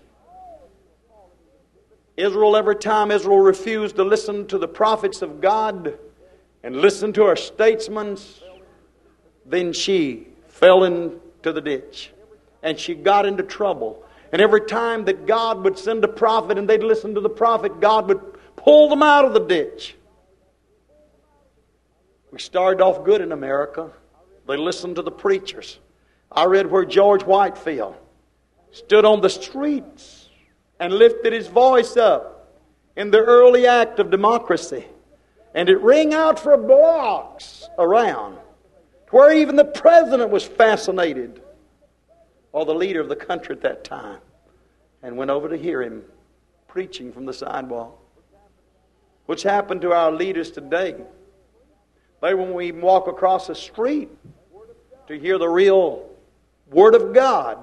Israel, every time Israel refused to listen to the prophets of God and listen to her statesmen, then she fell into the ditch. And she got into trouble. And every time that God would send a prophet and they'd listen to the prophet, God would pull them out of the ditch. We started off good in America. They listened to the preachers. I read where George Whitefield stood on the streets and lifted his voice up in the early act of democracy. And it rang out for blocks around, where even the president was fascinated, or the leader of the country at that time, and went over to hear him preaching from the sidewalk. What's happened to our leaders today? They won't even walk across the street to hear the real Word of God.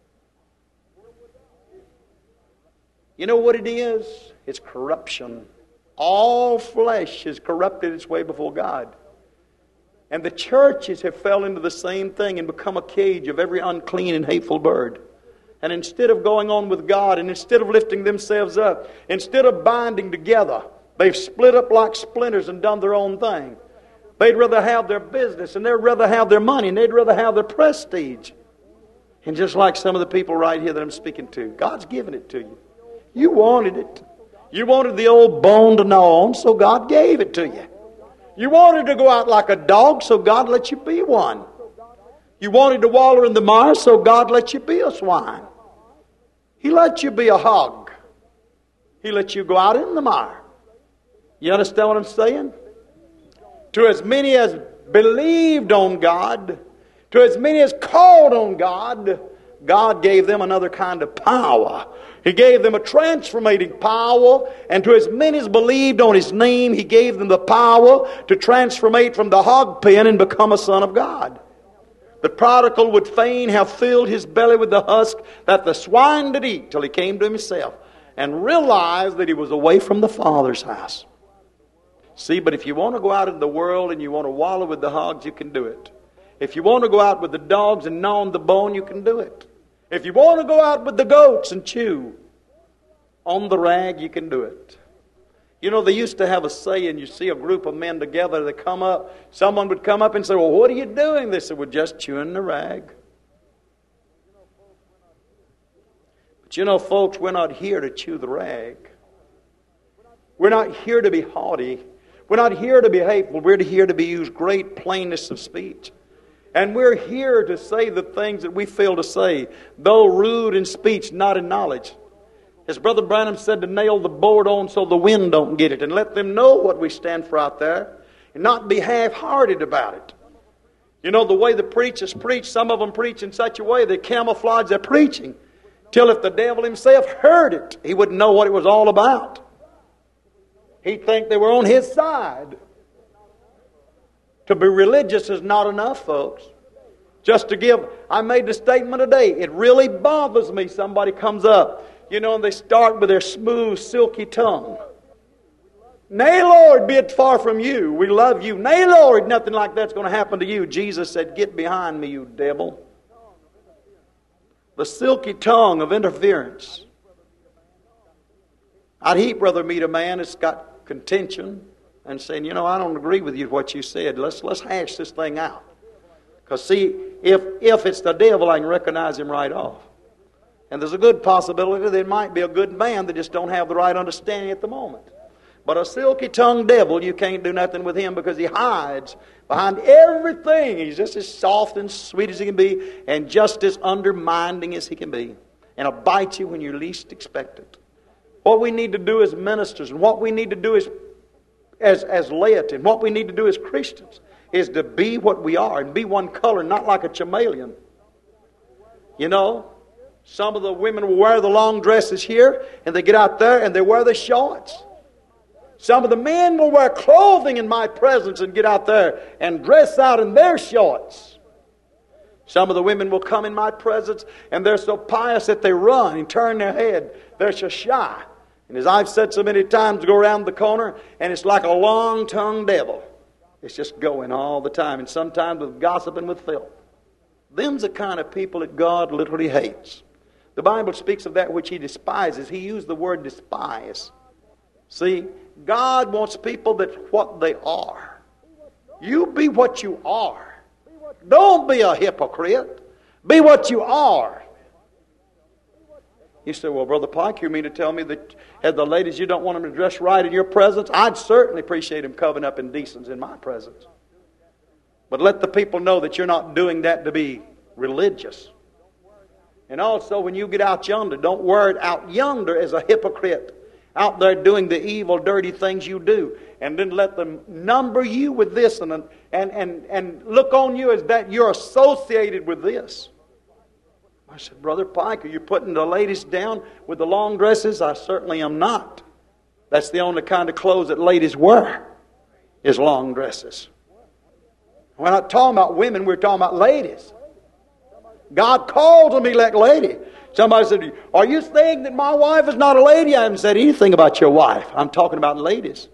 You know what it is? It's corruption. All flesh has corrupted its way before God. And the churches have fell into the same thing and become a cage of every unclean and hateful bird. And instead of going on with God, and instead of lifting themselves up, instead of binding together, they've split up like splinters and done their own thing. They'd rather have their business, and they'd rather have their money, and they'd rather have their prestige. And just like some of the people right here that I'm speaking to, God's given it to you. You wanted it. You wanted the old bone to gnaw on, so God gave it to you. You wanted to go out like a dog, so God let you be one. You wanted to waller in the mire, so God let you be a swine. He let you be a hog. He let you go out in the mire. You understand what I'm saying? To as many as believed on God, to as many as called on God, God gave them another kind of power. He gave them a transformating power, and to as many as believed on His name, He gave them the power to transformate from the hog pen and become a son of God. The prodigal would fain have filled his belly with the husk that the swine did eat till he came to himself and realized that he was away from the Father's house. See, but if you want to go out in the world and you want to wallow with the hogs, you can do it. If you want to go out with the dogs and gnaw on the bone, you can do it. If you want to go out with the goats and chew, On the rag, you can do it. You know, they used to have a saying, you see a group of men together, they come up, someone would come up and say, well, what are you doing? They said, we're just chewing the rag. But you know, folks, we're not here to chew the rag. We're not here to be haughty. We're not here to be hateful. We're here to be used great plainness of speech. And we're here to say the things that we feel to say, though rude in speech, not in knowledge. As Brother Branham said, to nail the board on so the wind don't get it, and let them know what we stand for out there, and not be half-hearted about it. You know, the way the preachers preach, some of them preach in such a way they camouflage their preaching, till if the devil himself heard it, he wouldn't know what it was all about. He'd think they were on his side. To be religious is not enough, folks. Just to give, I made the statement today, it really bothers me. Somebody comes up, you know, and they start with their smooth, silky tongue. Nay, Lord, be it far from you. We love you. Nay, Lord, nothing like that's going to happen to you. Jesus said, get behind me, you devil. The silky tongue of interference. I'd heap rather meet a man that's got contention and saying, you know, I don't agree with you what you said. Let's hash this thing out. Because see, if it's the devil, I can recognize him right off. And there's a good possibility that it might be a good man that just don't have the right understanding at the moment. But a silky-tongued devil, you can't do nothing with him because he hides behind everything. He's just as soft and sweet as he can be and just as undermining as he can be. And he'll bite you when you least expect it. What we need to do as ministers and what we need to do as laity and what we need to do as Christians is to be what we are and be one color, not like a chameleon. You know, some of the women will wear the long dresses here and they get out there and they wear the shorts. Some of the men will wear clothing in my presence and get out there and dress out in their shorts. Some of the women will come in my presence and they're so pious that they run and turn their head. They're so shy. And as I've said so many times, go around the corner and it's like a long-tongued devil. It's just going all the time, and sometimes with gossip and with filth. Them's the kind of people that God literally hates. The Bible speaks of that which He despises. He used the word despise. See, God wants people that what they are. You be what you are. Don't be a hypocrite. Be what you are. You say, well, Brother Pike, you mean to tell me that as the ladies, you don't want them to dress right in your presence? I'd certainly appreciate them covering up in decency in my presence. But let the people know that you're not doing that to be religious. And also, when you get out yonder, don't wear it out yonder as a hypocrite. Out there doing the evil, dirty things you do. And then let them number you with this and look on you as that you're associated with this. I said, Brother Pike, are you putting the ladies down with the long dresses? I certainly am not. That's the only kind of clothes that ladies wear, is long dresses. We're not talking about women, we're talking about ladies. God called them elect lady. Somebody said, are you saying that my wife is not a lady? I haven't said anything about your wife. I'm talking about ladies.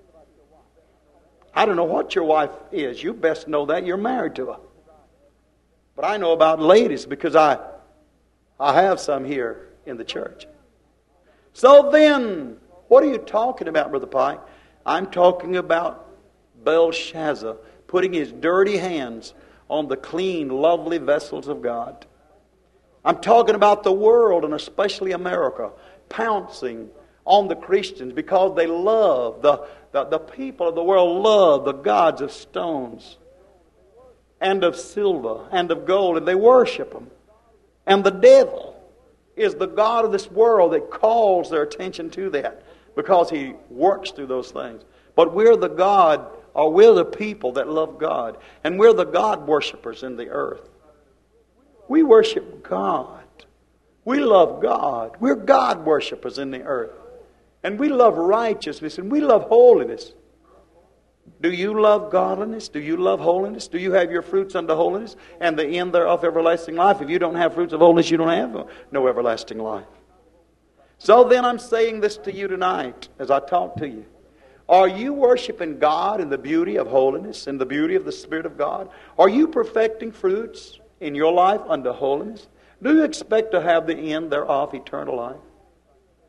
I don't know what your wife is. You best know that. You're married to her. But I know about ladies because I have some here in the church. So then, what are you talking about, Brother Pike? I'm talking about Belshazzar putting his dirty hands on the clean, lovely vessels of God. I'm talking about the world, and especially America, pouncing on the Christians because they love, the people of the world love the gods of stones and of silver and of gold, and they worship them. And the devil is the god of this world that calls their attention to that because he works through those things. But we're the God, or we're the people that love God. And we're the God worshipers in the earth. We worship God. We love God. We're God worshipers in the earth. And we love righteousness and we love holiness. Do you love godliness? Do you love holiness? Do you have your fruits unto holiness and the end thereof everlasting life? If you don't have fruits of holiness, you don't have no everlasting life. So then I'm saying this to you tonight as I talk to you. Are you worshiping God in the beauty of holiness, in the beauty of the Spirit of God? Are you perfecting fruits in your life unto holiness? Do you expect to have the end thereof eternal life?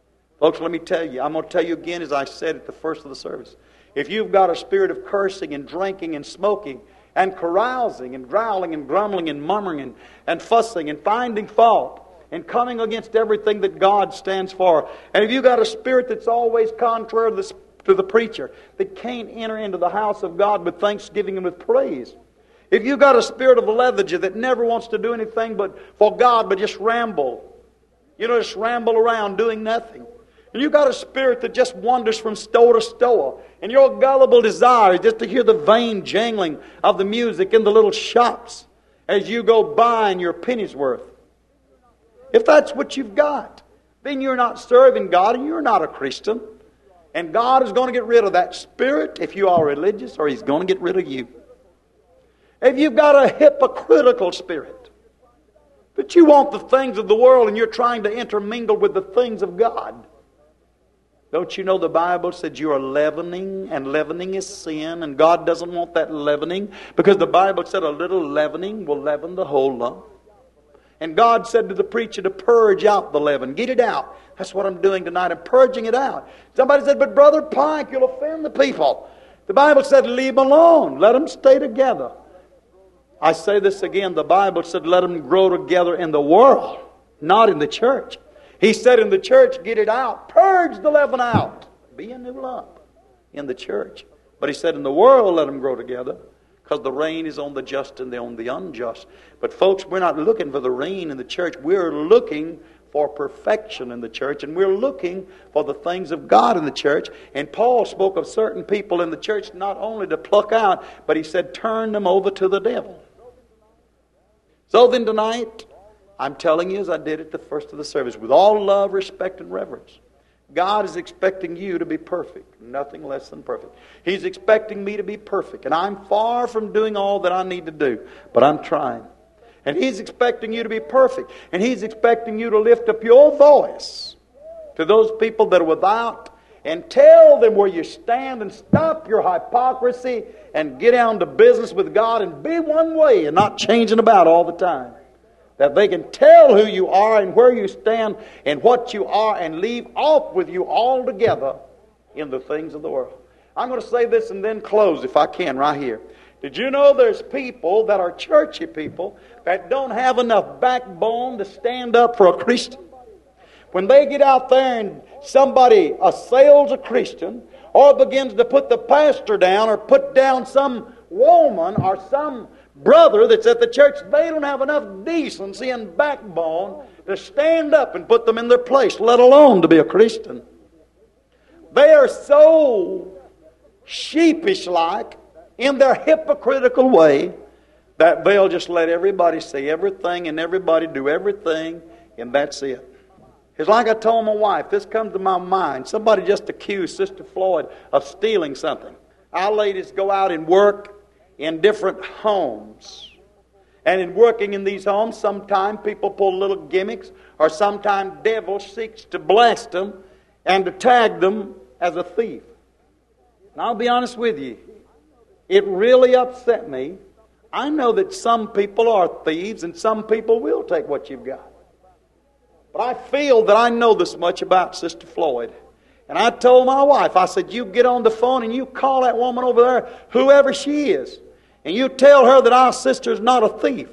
Folks, let me tell you, I'm going to tell you again as I said at the first of the service. If you've got a spirit of cursing and drinking and smoking and carousing and growling and grumbling and murmuring and fussing and finding fault and coming against everything that God stands for, and if you've got a spirit that's always contrary to the preacher, that can't enter into the house of God with thanksgiving and with praise, if you've got a spirit of lethargy that never wants to do anything but for God but just ramble, just ramble around doing nothing, and you've got a spirit that just wanders from store to store, and your gullible desire is just to hear the vain jangling of the music in the little shops as you go buying your penny's worth. If that's what you've got, then you're not serving God and you're not a Christian. And God is going to get rid of that spirit if you are religious, or He's going to get rid of you. If you've got a hypocritical spirit, that you want the things of the world and you're trying to intermingle with the things of God, don't you know the Bible said you are leavening, and leavening is sin, and God doesn't want that leavening, because the Bible said a little leavening will leaven the whole lump. And God said to the preacher to purge out the leaven. Get it out. That's what I'm doing tonight. I'm purging it out. Somebody said, but Brother Pike, you'll offend the people. The Bible said, leave them alone. Let them stay together. I say this again. The Bible said, let them grow together in the world, not in the church. He said in the church, get it out. Purge the leaven out. Be a new lump in the church. But He said in the world, let them grow together, because the rain is on the just and on the unjust. But folks, we're not looking for the rain in the church. We're looking for perfection in the church, and we're looking for the things of God in the church. And Paul spoke of certain people in the church not only to pluck out, but he said turn them over to the devil. So then tonight, I'm telling you as I did at the first of the service, with all love, respect, and reverence, God is expecting you to be perfect, nothing less than perfect. He's expecting me to be perfect, and I'm far from doing all that I need to do, but I'm trying. And He's expecting you to be perfect, and He's expecting you to lift up your voice to those people that are without and tell them where you stand, and stop your hypocrisy and get down to business with God and be one way and not changing about all the time. That they can tell who you are and where you stand and what you are, and leave off with you altogether in the things of the world. I'm going to say this and then close if I can right here. Did you know there's people that are churchy people that don't have enough backbone to stand up for a Christian? When they get out there and somebody assails a Christian, or begins to put the pastor down, or put down some woman or some brother that's at the church, they don't have enough decency and backbone to stand up and put them in their place, let alone to be a Christian. They are so sheepish-like in their hypocritical way that they'll just let everybody say everything and everybody do everything, and that's it. It's like I told my wife, this comes to my mind. Somebody just accused Sister Floyd of stealing something. Our ladies go out and work in different homes. And in working in these homes, sometimes people pull little gimmicks, or sometimes devil seeks to blast them and to tag them as a thief. And I'll be honest with you, it really upset me. I know that some people are thieves and some people will take what you've got. But I feel that I know this much about Sister Floyd. And I told my wife, I said, you get on the phone and you call that woman over there, whoever she is, and you tell her that our sister's not a thief.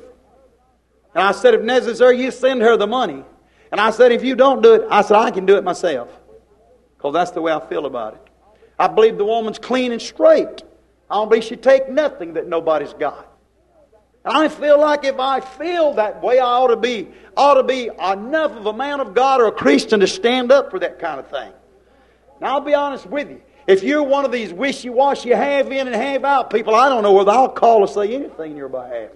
And I said, if necessary, you send her the money. And I said, if you don't do it, I said, I can do it myself. Because that's the way I feel about it. I believe the woman's clean and straight. I don't believe she take nothing that nobody's got. And I feel like if I feel that way, I ought to be enough of a man of God or a Christian to stand up for that kind of thing. Now, I'll be honest with you. If you're one of these wishy-washy, half in and half out people, I don't know whether I'll call to say anything in your behalf.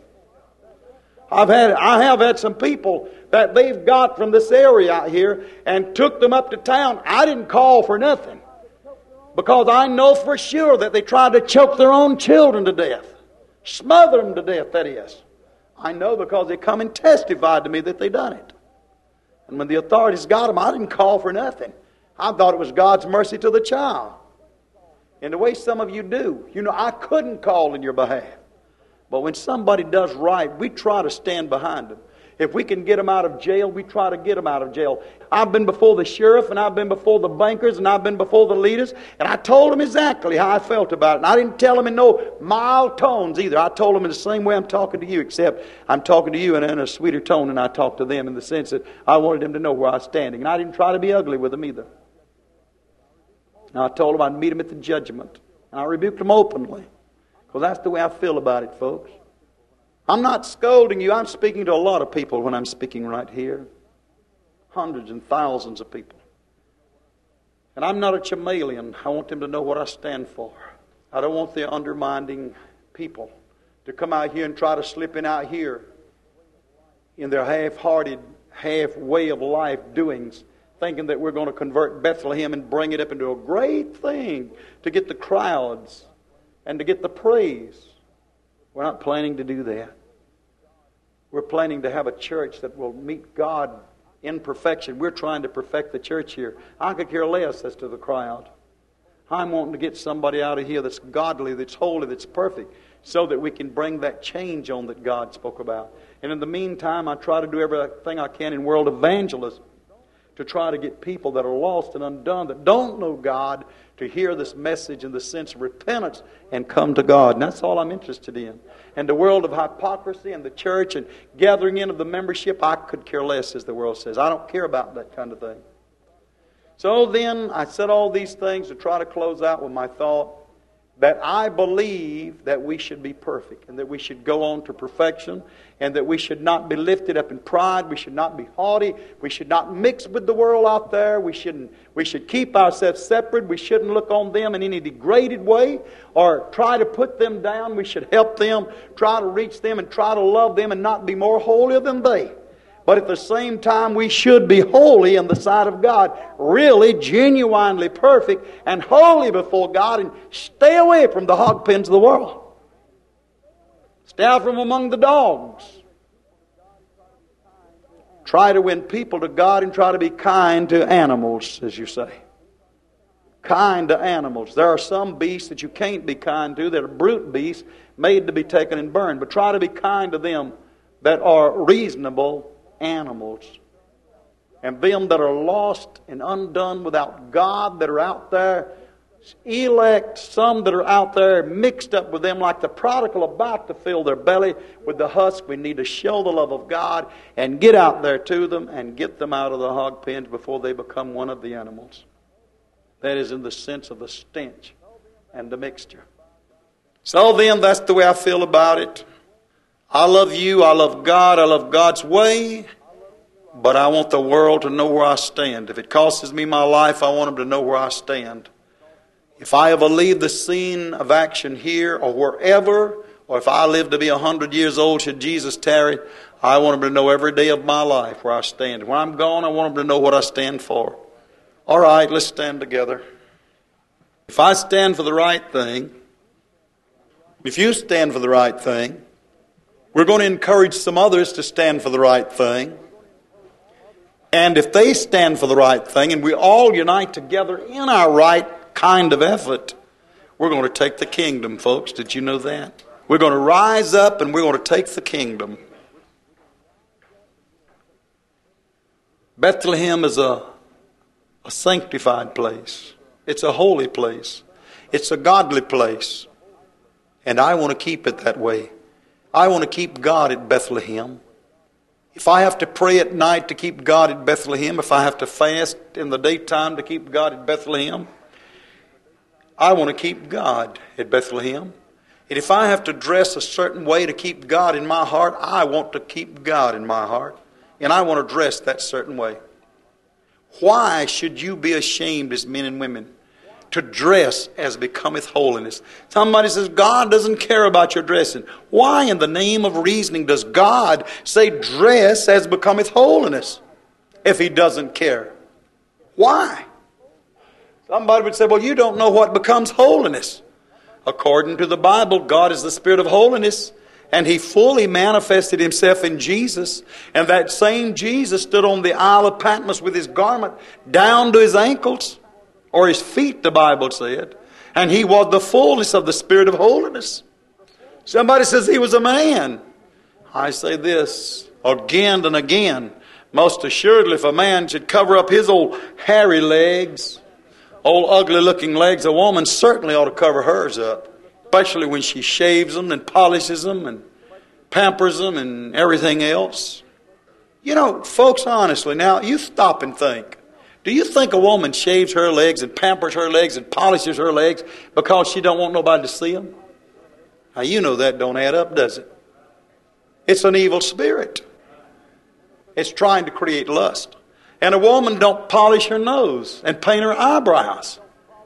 I have had some people that they've got from this area out here and took them up to town. I didn't call for nothing, because I know for sure that they tried to choke their own children to death. Smother them to death, that is. I know because they come and testified to me that they done it. And when the authorities got them, I didn't call for nothing. I thought it was God's mercy to the child. In the way some of you do. You know, I couldn't call in your behalf. But when somebody does right, we try to stand behind them. If we can get them out of jail, we try to get them out of jail. I've been before the sheriff, and I've been before the bankers, and I've been before the leaders, and I told them exactly how I felt about it. And I didn't tell them in no mild tones either. I told them in the same way I'm talking to you, except I'm talking to you in a sweeter tone than I talk to them, in the sense that I wanted them to know where I was standing. And I didn't try to be ugly with them either. And I told them I'd meet them at the judgment. And I rebuked them openly, because that's the way I feel about it, folks. I'm not scolding you. I'm speaking to a lot of people when I'm speaking right here. Hundreds and thousands of people. And I'm not a chameleon. I want them to know what I stand for. I don't want the undermining people to come out here and try to slip in out here in their half-hearted, half-way of life doings, thinking that we're going to convert Bethlehem and bring it up into a great thing to get the crowds and to get the praise. We're not planning to do that. We're planning to have a church that will meet God in perfection. We're trying to perfect the church here. I could care less as to the crowd. I'm wanting to get somebody out of here that's godly, that's holy, that's perfect, so that we can bring that change on that God spoke about. And in the meantime, I try to do everything I can in world evangelism to try to get people that are lost and undone, that don't know God, to hear this message in the sense of repentance and come to God. And that's all I'm interested in. And the world of hypocrisy and the church and gathering in of the membership, I could care less, as the world says. I don't care about that kind of thing. So then, I said all these things to try to close out with my thought that I believe that we should be perfect, and that we should go on to perfection, and that we should not be lifted up in pride. We should not be haughty. We should not mix with the world out there. We should keep ourselves separate. We shouldn't look on them in any degraded way or try to put them down. We should help them, try to reach them, and try to love them, and not be more holy than they. But at the same time, we should be holy in the sight of God. Really, genuinely perfect and holy before God. And stay away from the hog pens of the world. Stay out from among the dogs. Try to win people to God, and try to be kind to animals, as you say. Kind to animals. There are some beasts that you can't be kind to. That are brute beasts made to be taken and burned. But try to be kind to them that are reasonable animals, and them that are lost and undone without God, that are out there elect, some that are out there mixed up with them like the prodigal about to fill their belly with the husk. We need to show the love of God and get out there to them and get them out of the hog pens before they become one of the animals. That is in the sense of the stench and the mixture. So then, that's the way I feel about it. I love you, I love God, I love God's way, but I want the world to know where I stand. If it costs me my life, I want them to know where I stand. If I ever leave the scene of action here or wherever, or if I live to be 100 years old should Jesus tarry, I want them to know every day of my life where I stand. When I'm gone, I want them to know what I stand for. All right, let's stand together. If I stand for the right thing, if you stand for the right thing, we're going to encourage some others to stand for the right thing. And if they stand for the right thing, and we all unite together in our right kind of effort, we're going to take the kingdom, folks. Did you know that? We're going to rise up and we're going to take the kingdom. Bethlehem is a sanctified place. It's a holy place. It's a godly place. And I want to keep it that way. I want to keep God at Bethlehem. If I have to pray at night to keep God at Bethlehem, if I have to fast in the daytime to keep God at Bethlehem, I want to keep God at Bethlehem. And if I have to dress a certain way to keep God in my heart, I want to keep God in my heart. And I want to dress that certain way. Why should you be ashamed as men and women to dress as becometh holiness? Somebody says, God doesn't care about your dressing. Why in the name of reasoning does God say dress as becometh holiness if He doesn't care? Why? Somebody would say, well, you don't know what becomes holiness. According to the Bible, God is the Spirit of holiness, and He fully manifested Himself in Jesus. And that same Jesus stood on the Isle of Patmos with His garment down to His ankles, or His feet, the Bible said. And He was the fullness of the Spirit of holiness. Somebody says He was a man. I say this, Again and again. Most assuredly, if a man should cover up his old hairy legs, old ugly looking legs, a woman certainly ought to cover hers up. Especially when she shaves them and polishes them and pampers them and everything else. You know, folks, honestly, now you stop and think. Do you think a woman shaves her legs and pampers her legs and polishes her legs because she don't want nobody to see them? Now you know that don't add up, does it? It's an evil spirit. It's trying to create lust. And a woman don't polish her nose and paint her eyebrows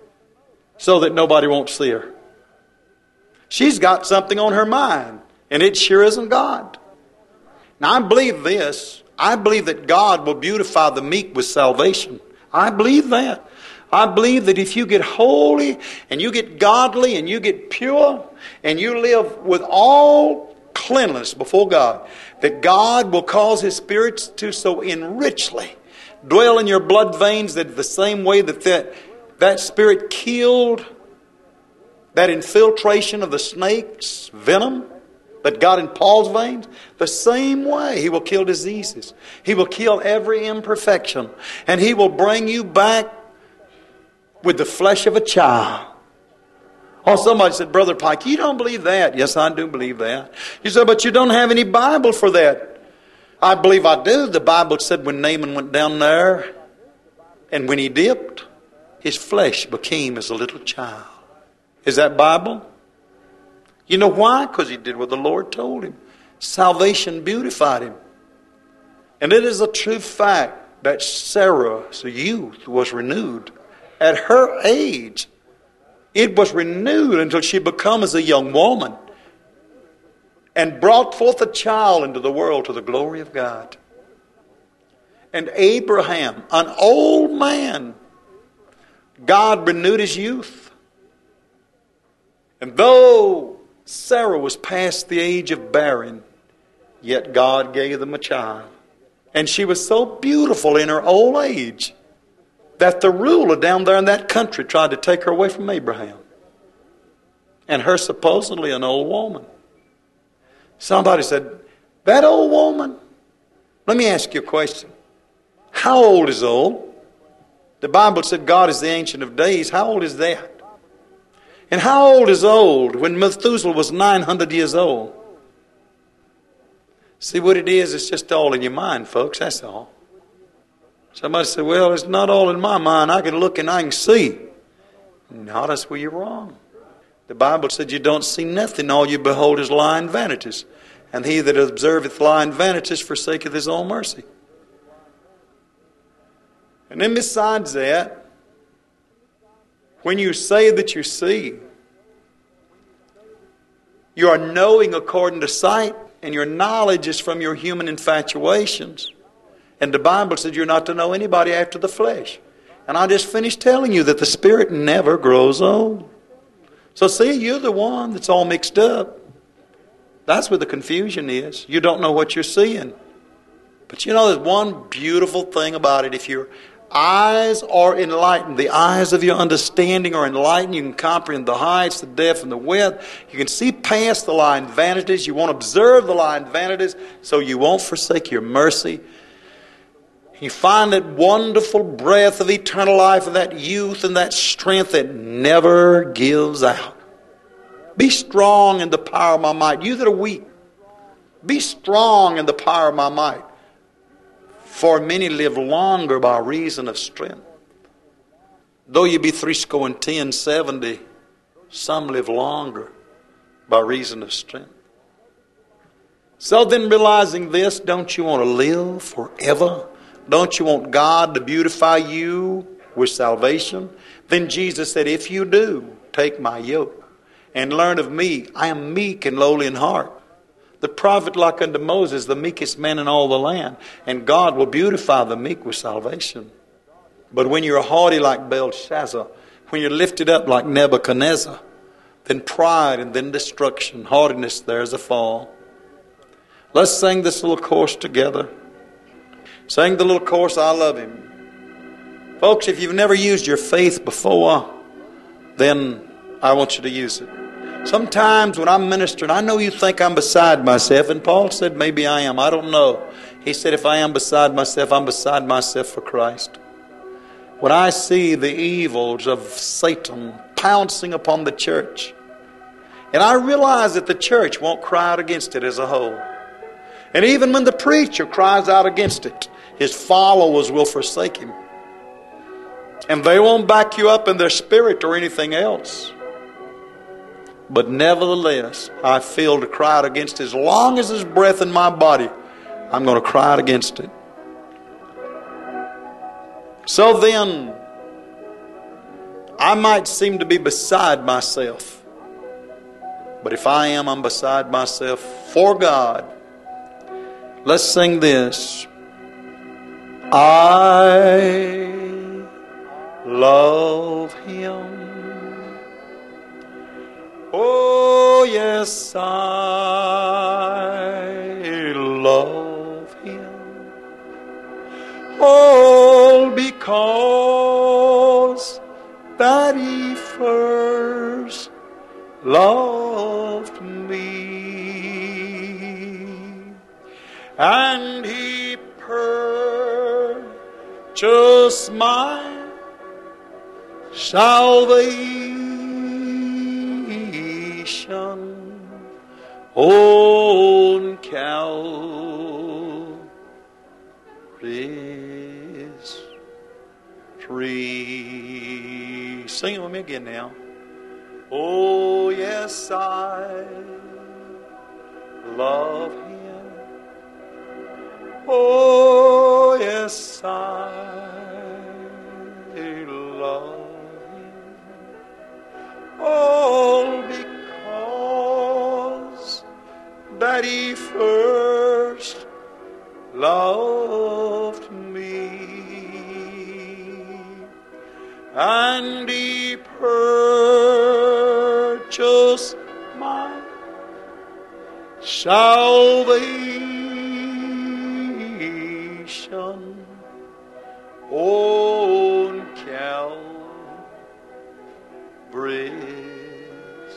so that nobody won't see her. She's got something on her mind, and it sure isn't God. Now I believe this. I believe that God will beautify the meek with salvation. I believe that. I believe that if you get holy and you get godly and you get pure and you live with all cleanliness before God, that God will cause His Spirit to so enrichly dwell in your blood veins that the same way that Spirit killed that infiltration of the snake's venom that got in Paul's veins, the same way He will kill diseases. He will kill every imperfection. And He will bring you back with the flesh of a child. Oh, somebody said, Brother Pike, you don't believe that. Yes, I do believe that. You said, but you don't have any Bible for that. I believe I do. The Bible said when Naaman went down there and when he dipped, his flesh became as a little child. Is that Bible? You know why? Because he did what the Lord told him. Salvation beautified him. And it is a true fact that Sarah's youth was renewed. At her age, it was renewed until she became as a young woman and brought forth a child into the world to the glory of God. And Abraham, an old man, God renewed his youth. And though Sarah was past the age of bearing, yet God gave them a child. And she was so beautiful in her old age that the ruler down there in that country tried to take her away from Abraham. And her supposedly an old woman. Somebody said, that old woman? Let me ask you a question. How old is old? The Bible said God is the Ancient of Days. How old is that? And how old is old when Methuselah was 900 years old? See what it is? It's just all in your mind, folks. That's all. Somebody said, well, it's not all in my mind. I can look and I can see. No, that's where you're wrong. The Bible said you don't see nothing. All you behold is lying vanities. And he that observeth lying vanities forsaketh his own mercy. And then besides that, when you say that you see, you are knowing according to sight, and your knowledge is from your human infatuations. And the Bible said you're not to know anybody after the flesh. And I just finished telling you that the Spirit never grows old. So see, you're the one that's all mixed up. That's where the confusion is. You don't know what you're seeing. But you know, there's one beautiful thing about it. If your eyes are enlightened, the eyes of your understanding are enlightened, you can comprehend the heights, the depth, and the width. You can see past the lying vanities. You won't observe the lying vanities, so you won't forsake your mercy. You find that wonderful breath of eternal life and that youth and that strength that never gives out. Be strong in the power of my might. You that are weak, be strong in the power of my might. For many live longer by reason of strength. Though you be 70, 70, some live longer by reason of strength. So then, realizing this, don't you want to live forever? Don't you want God to beautify you with salvation? Then Jesus said, if you do, take my yoke and learn of me. I am meek and lowly in heart. The prophet like unto Moses, the meekest man in all the land. And God will beautify the meek with salvation. But when you're haughty like Belshazzar, when you're lifted up like Nebuchadnezzar, then pride and then destruction, haughtiness, there's a fall. Let's sing this little chorus together. Sing the little chorus, I love him. Folks, if you've never used your faith before, then I want you to use it. Sometimes when I'm ministering, I know you think I'm beside myself, and Paul said maybe I am. I don't know. He said, if I am beside myself, I'm beside myself for Christ. When I see the evils of Satan pouncing upon the church, and I realize that the church won't cry out against it as a whole. And even when the preacher cries out against it, his followers will forsake him. And they won't back you up in their spirit or anything else. But nevertheless, I feel to cry out against it. As long as there's breath in my body, I'm going to cry out against it. So then, I might seem to be beside myself. But if I am, I'm beside myself for God. Let's sing this. I love Him. Oh, yes, I love Him. All because that He first loved me, and He purchased my salvation on Calvary's tree. Sing it with me again now. Oh, yes, I love Him. Oh, yes, I love Him. All because that He first loved me, and He purchased my salvation on Calvary's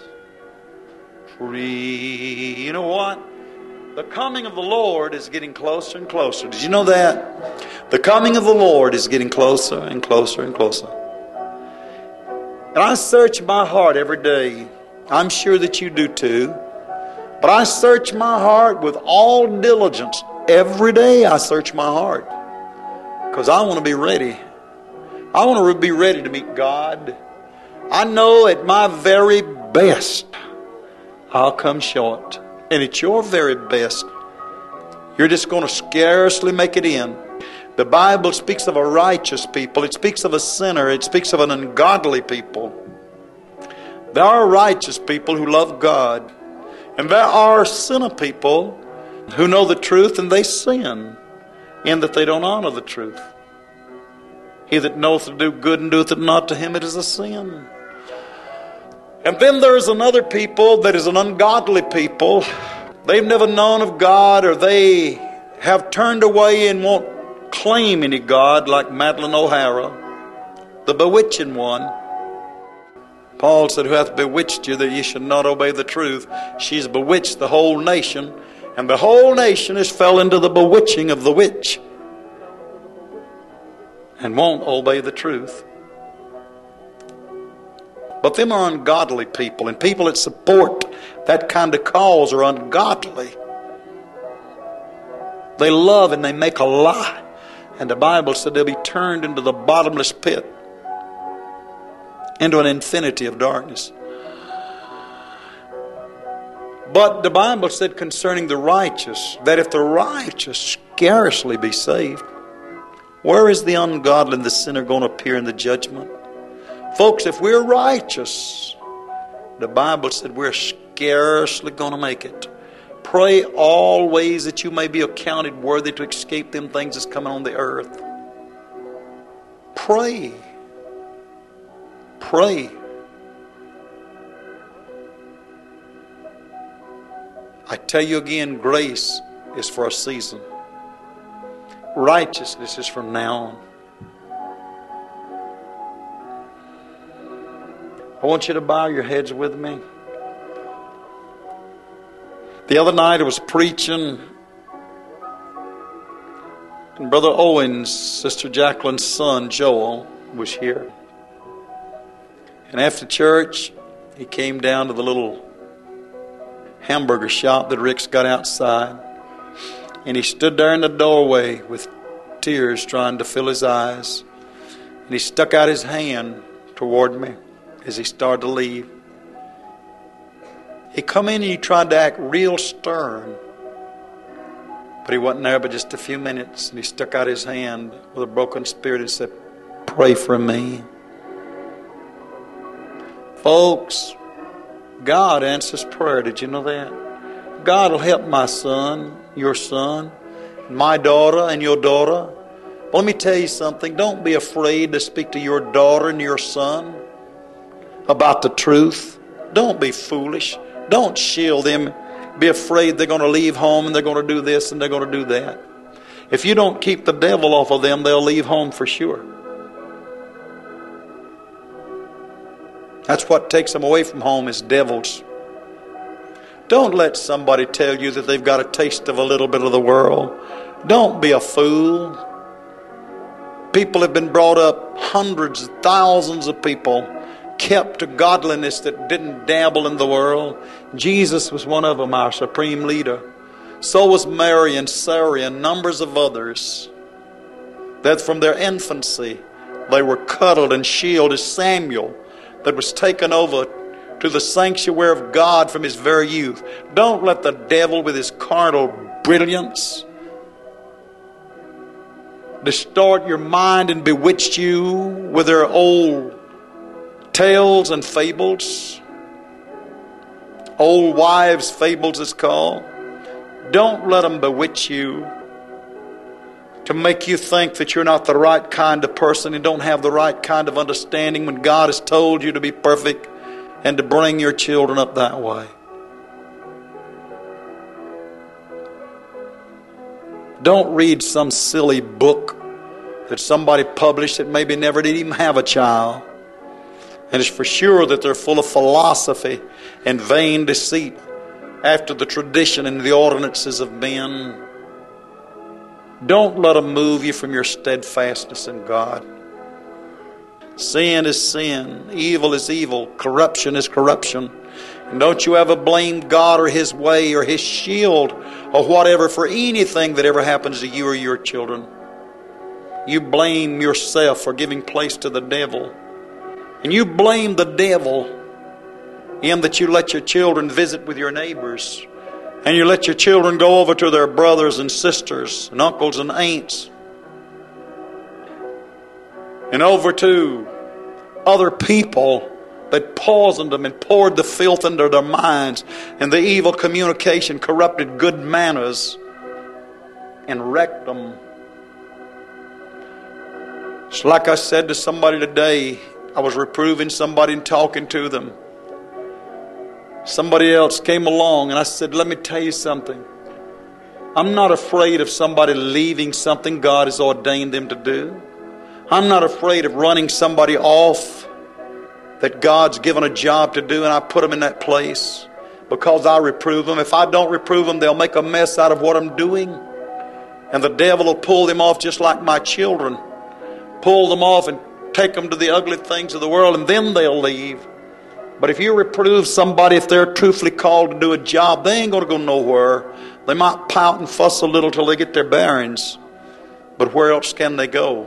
tree. You know what? The coming of the Lord is getting closer and closer. Did you know that? The coming of the Lord is getting closer and closer and closer. And I search my heart every day. I'm sure that you do too. But I search my heart with all diligence. Every day I search my heart. Because I want to be ready. I want to be ready to meet God. I know at my very best, I'll come short. And at your very best, you're just going to scarcely make it in. The Bible speaks of a righteous people. It speaks of a sinner. It speaks of an ungodly people. There are righteous people who love God. And there are sinner people who know the truth and they sin in that they don't honor the truth. He that knoweth to do good and doeth it not, to him it is a sin. And then there is another people that is an ungodly people. They've never known of God, or they have turned away and won't claim any God, like Madeline O'Hara, the bewitching one. Paul said, who hath bewitched you that ye should not obey the truth? She's bewitched the whole nation, and the whole nation has fell into the bewitching of the witch and won't obey the truth. But them are ungodly people, and people that support that kind of cause are ungodly. They love and they make a lie. And the Bible said they'll be turned into the bottomless pit, into an infinity of darkness. But the Bible said concerning the righteous, that if the righteous scarcely be saved, where is the ungodly and the sinner going to appear in the judgment? Folks, if we're righteous, the Bible said we're scarcely going to make it. Pray always that you may be accounted worthy to escape them things that's coming on the earth. Pray. Pray. I tell you again, grace is for a season. Righteousness is from now on. I want you to bow your heads with me. The other night I was preaching And Brother Owens, Sister Jacqueline's son, Joel, was here. And after church, he came down to the little hamburger shop that Rick's got outside. And he stood there in the doorway with tears trying to fill his eyes. And he stuck out his hand toward me as he started to leave. He come in and he tried to act real stern. But he wasn't there but just a few minutes. And he stuck out his hand with a broken spirit and said, "Pray for me." Folks, God answers prayer. Did you know that? God will help my son, your son, my daughter and your daughter. But let me tell you something. Don't be afraid to speak to your daughter and your son about the truth. Don't be foolish. Don't shield them. Be afraid they're going to leave home and they're going to do this and they're going to do that. If you don't keep the devil off of them, they'll leave home for sure. That's what takes them away from home is devils. Don't let somebody tell you that they've got a taste of a little bit of the world. Don't be a fool. People have been brought up, hundreds, thousands of people, kept to godliness that didn't dabble in the world. Jesus was one of them, our supreme leader. So was Mary and Sarah and numbers of others. That from their infancy they were cuddled and shielded. As Samuel, that was taken over to the sanctuary of God from his very youth. Don't let the devil with his carnal brilliance distort your mind and bewitch you with their old tales and fables. Old wives' fables it's called. Don't let them bewitch you to make you think that you're not the right kind of person and don't have the right kind of understanding when God has told you to be perfect and to bring your children up that way. Don't read some silly book that somebody published that maybe never did even have a child. And it's for sure that they're full of philosophy and vain deceit after the tradition and the ordinances of men. Don't let them move you from your steadfastness in God. Sin is sin. Evil is evil. Corruption is corruption. And don't you ever blame God or His way or His shield or whatever for anything that ever happens to you or your children. You blame yourself for giving place to the devil. And you blame the devil in that you let your children visit with your neighbors. And you let your children go over to their brothers and sisters and uncles and aunts. And over to other people that poisoned them and poured the filth into their minds. And the evil communication corrupted good manners and wrecked them. It's like I said to somebody today. I was reproving somebody and talking to them. Somebody else came along and I said, let me tell you something. I'm not afraid of somebody leaving something God has ordained them to do. I'm not afraid of running somebody off that God's given a job to do and I put them in that place because I reprove them. If I don't reprove them, they'll make a mess out of what I'm doing. And the devil will pull them off just like my children. Pull them off and take them to the ugly things of the world and then they'll leave. But if you reprove somebody, if they're truthfully called to do a job, they ain't going to go nowhere. They might pout and fuss a little till they get their bearings. But where else can they go?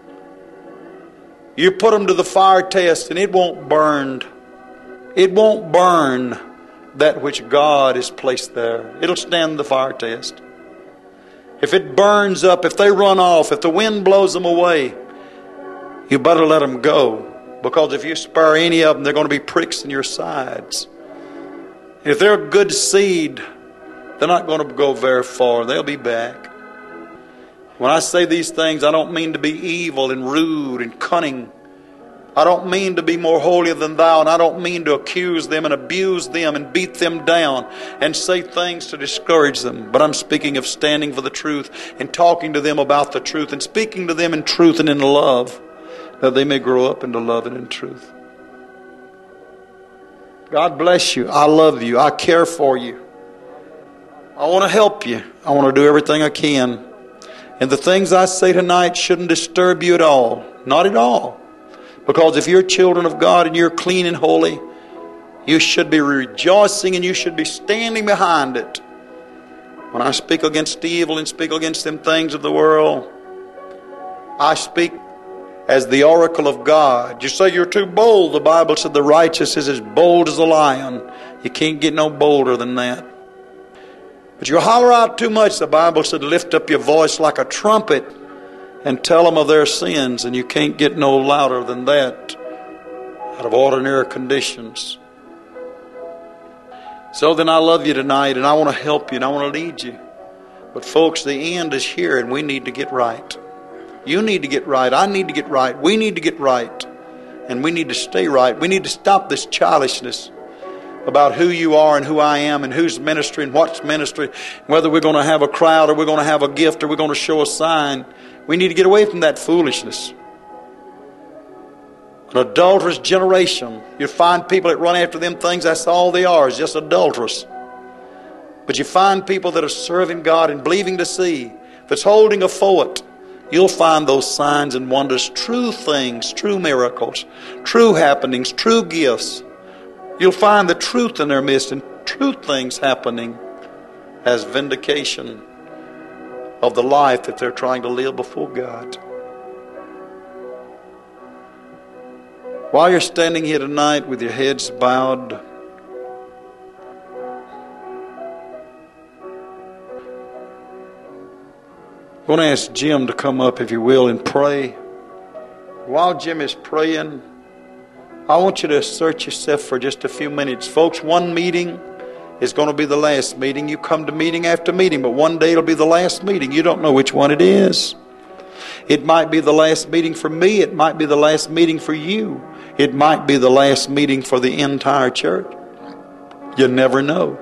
You put them to the fire test and it won't burn. It won't burn that which God has placed there. It'll stand the fire test. If it burns up, if they run off, if the wind blows them away, you better let them go. Because if you spare any of them, they're going to be pricks in your sides. If they're a good seed, they're not going to go very far. They'll be back. When I say these things, I don't mean to be evil and rude and cunning. I don't mean to be more holy than thou, and I don't mean to accuse them and abuse them and beat them down and say things to discourage them. But I'm speaking of standing for the truth and talking to them about the truth and speaking to them in truth and in love, that they may grow up into love and in truth. God bless you. I love you. I care for you. I want to help you. I want to do everything I can. And the things I say tonight shouldn't disturb you at all. Not at all. Because if you're children of God and you're clean and holy, you should be rejoicing and you should be standing behind it. When I speak against evil and speak against them things of the world, I speak as the oracle of God. You say you're too bold. The Bible said the righteous is as bold as a lion. You can't get no bolder than that. But you holler out too much. The Bible said lift up your voice like a trumpet and tell them of their sins. And you can't get no louder than that out of ordinary conditions. So then I love you tonight, and I want to help you, and I want to lead you. But folks, the end is here, and we need to get right. You need to get right. I need to get right. We need to get right. And we need to stay right. We need to stop this childishness about who you are and who I am and who's ministry and what's ministry, whether we're going to have a crowd or we're going to have a gift or we're going to show a sign. We need to get away from that foolishness. An adulterous generation. You find people that run after them things, that's all they are, is just adulterous. But you find people that are serving God and believing to see, that's holding a forward, you'll find those signs and wonders, true things, true miracles, true happenings, true gifts. You'll find the truth in their midst and true things happening as vindication of the life that they're trying to live before God. While you're standing here tonight with your heads bowed, I want to ask Jim to come up, if you will, and pray. While Jim is praying, I want you to search yourself for just a few minutes. Folks, one meeting is going to be the last meeting. You come to meeting after meeting, but one day it'll be the last meeting. You don't know which one it is. It might be the last meeting for me. It might be the last meeting for you. It might be the last meeting for the entire church. You never know.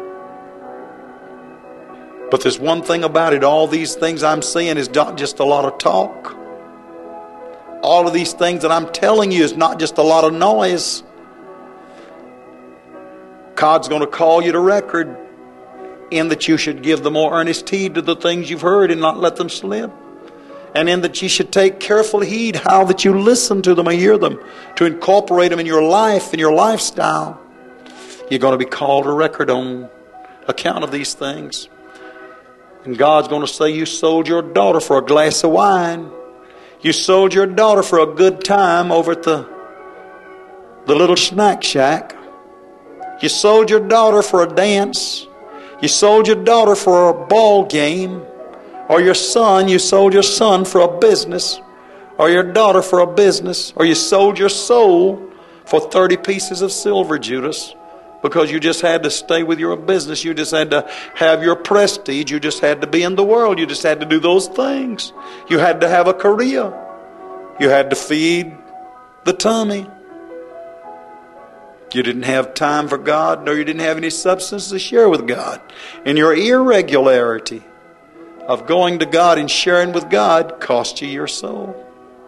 But there's one thing about it. All these things I'm saying is not just a lot of talk. All of these things that I'm telling you is not just a lot of noise. God's going to call you to record in that you should give the more earnest heed to the things you've heard and not let them slip. And in that you should take careful heed how that you listen to them or hear them, to incorporate them in your life and your lifestyle. You're going to be called to record on account of these things. And God's going to say, you sold your daughter for a glass of wine. You sold your daughter for a good time over at the little snack shack. You sold your daughter for a dance. You sold your daughter for a ball game. Or your son, you sold your son for a business. Or your daughter for a business. Or you sold your soul for 30 pieces of silver, Judas. Because you just had to stay with your business. You just had to have your prestige. You just had to be in the world. You just had to do those things. You had to have a career. You had to feed the tummy. You didn't have time for God, nor you didn't have any substance to share with God. And your irregularity of going to God and sharing with God cost you your soul.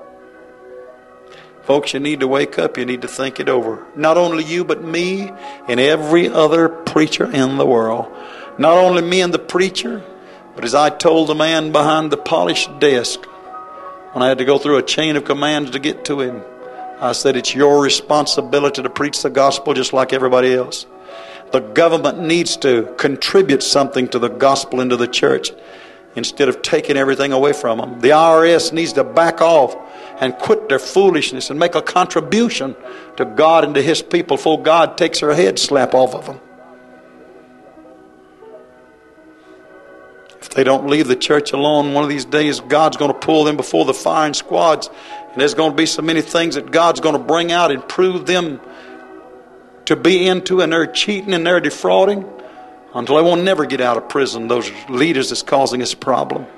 Folks, you need to wake up. You need to think it over. Not only you, but me and every other preacher in the world. Not only me and the preacher, but as I told the man behind the polished desk, when I had to go through a chain of commands to get to him, I said, it's your responsibility to preach the gospel just like everybody else. The government needs to contribute something to the gospel into the church instead of taking everything away from them. The IRS needs to back off and quit their foolishness and make a contribution to God and to His people before God takes her head slap off of them. If they don't leave the church alone, one of these days God's going to pull them before the firing squads, and there's going to be so many things that God's going to bring out and prove them to be into, and they're cheating and they're defrauding until they won't never get out of prison, those leaders that's causing us a problem.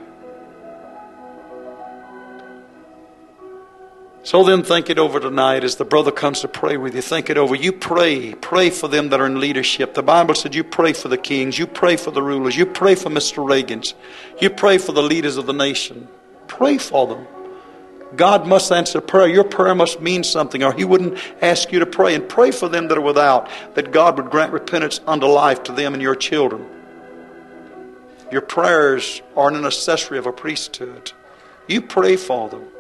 So then think it over tonight as the brother comes to pray with you. Think it over. You pray. Pray for them that are in leadership. The Bible said you pray for the kings. You pray for the rulers. You pray for Mr. Reagans. You pray for the leaders of the nation. Pray for them. God must answer prayer. Your prayer must mean something, or He wouldn't ask you to pray. And pray for them that are without, that God would grant repentance unto life to them and your children. Your prayers are an accessory of a priesthood. You pray for them.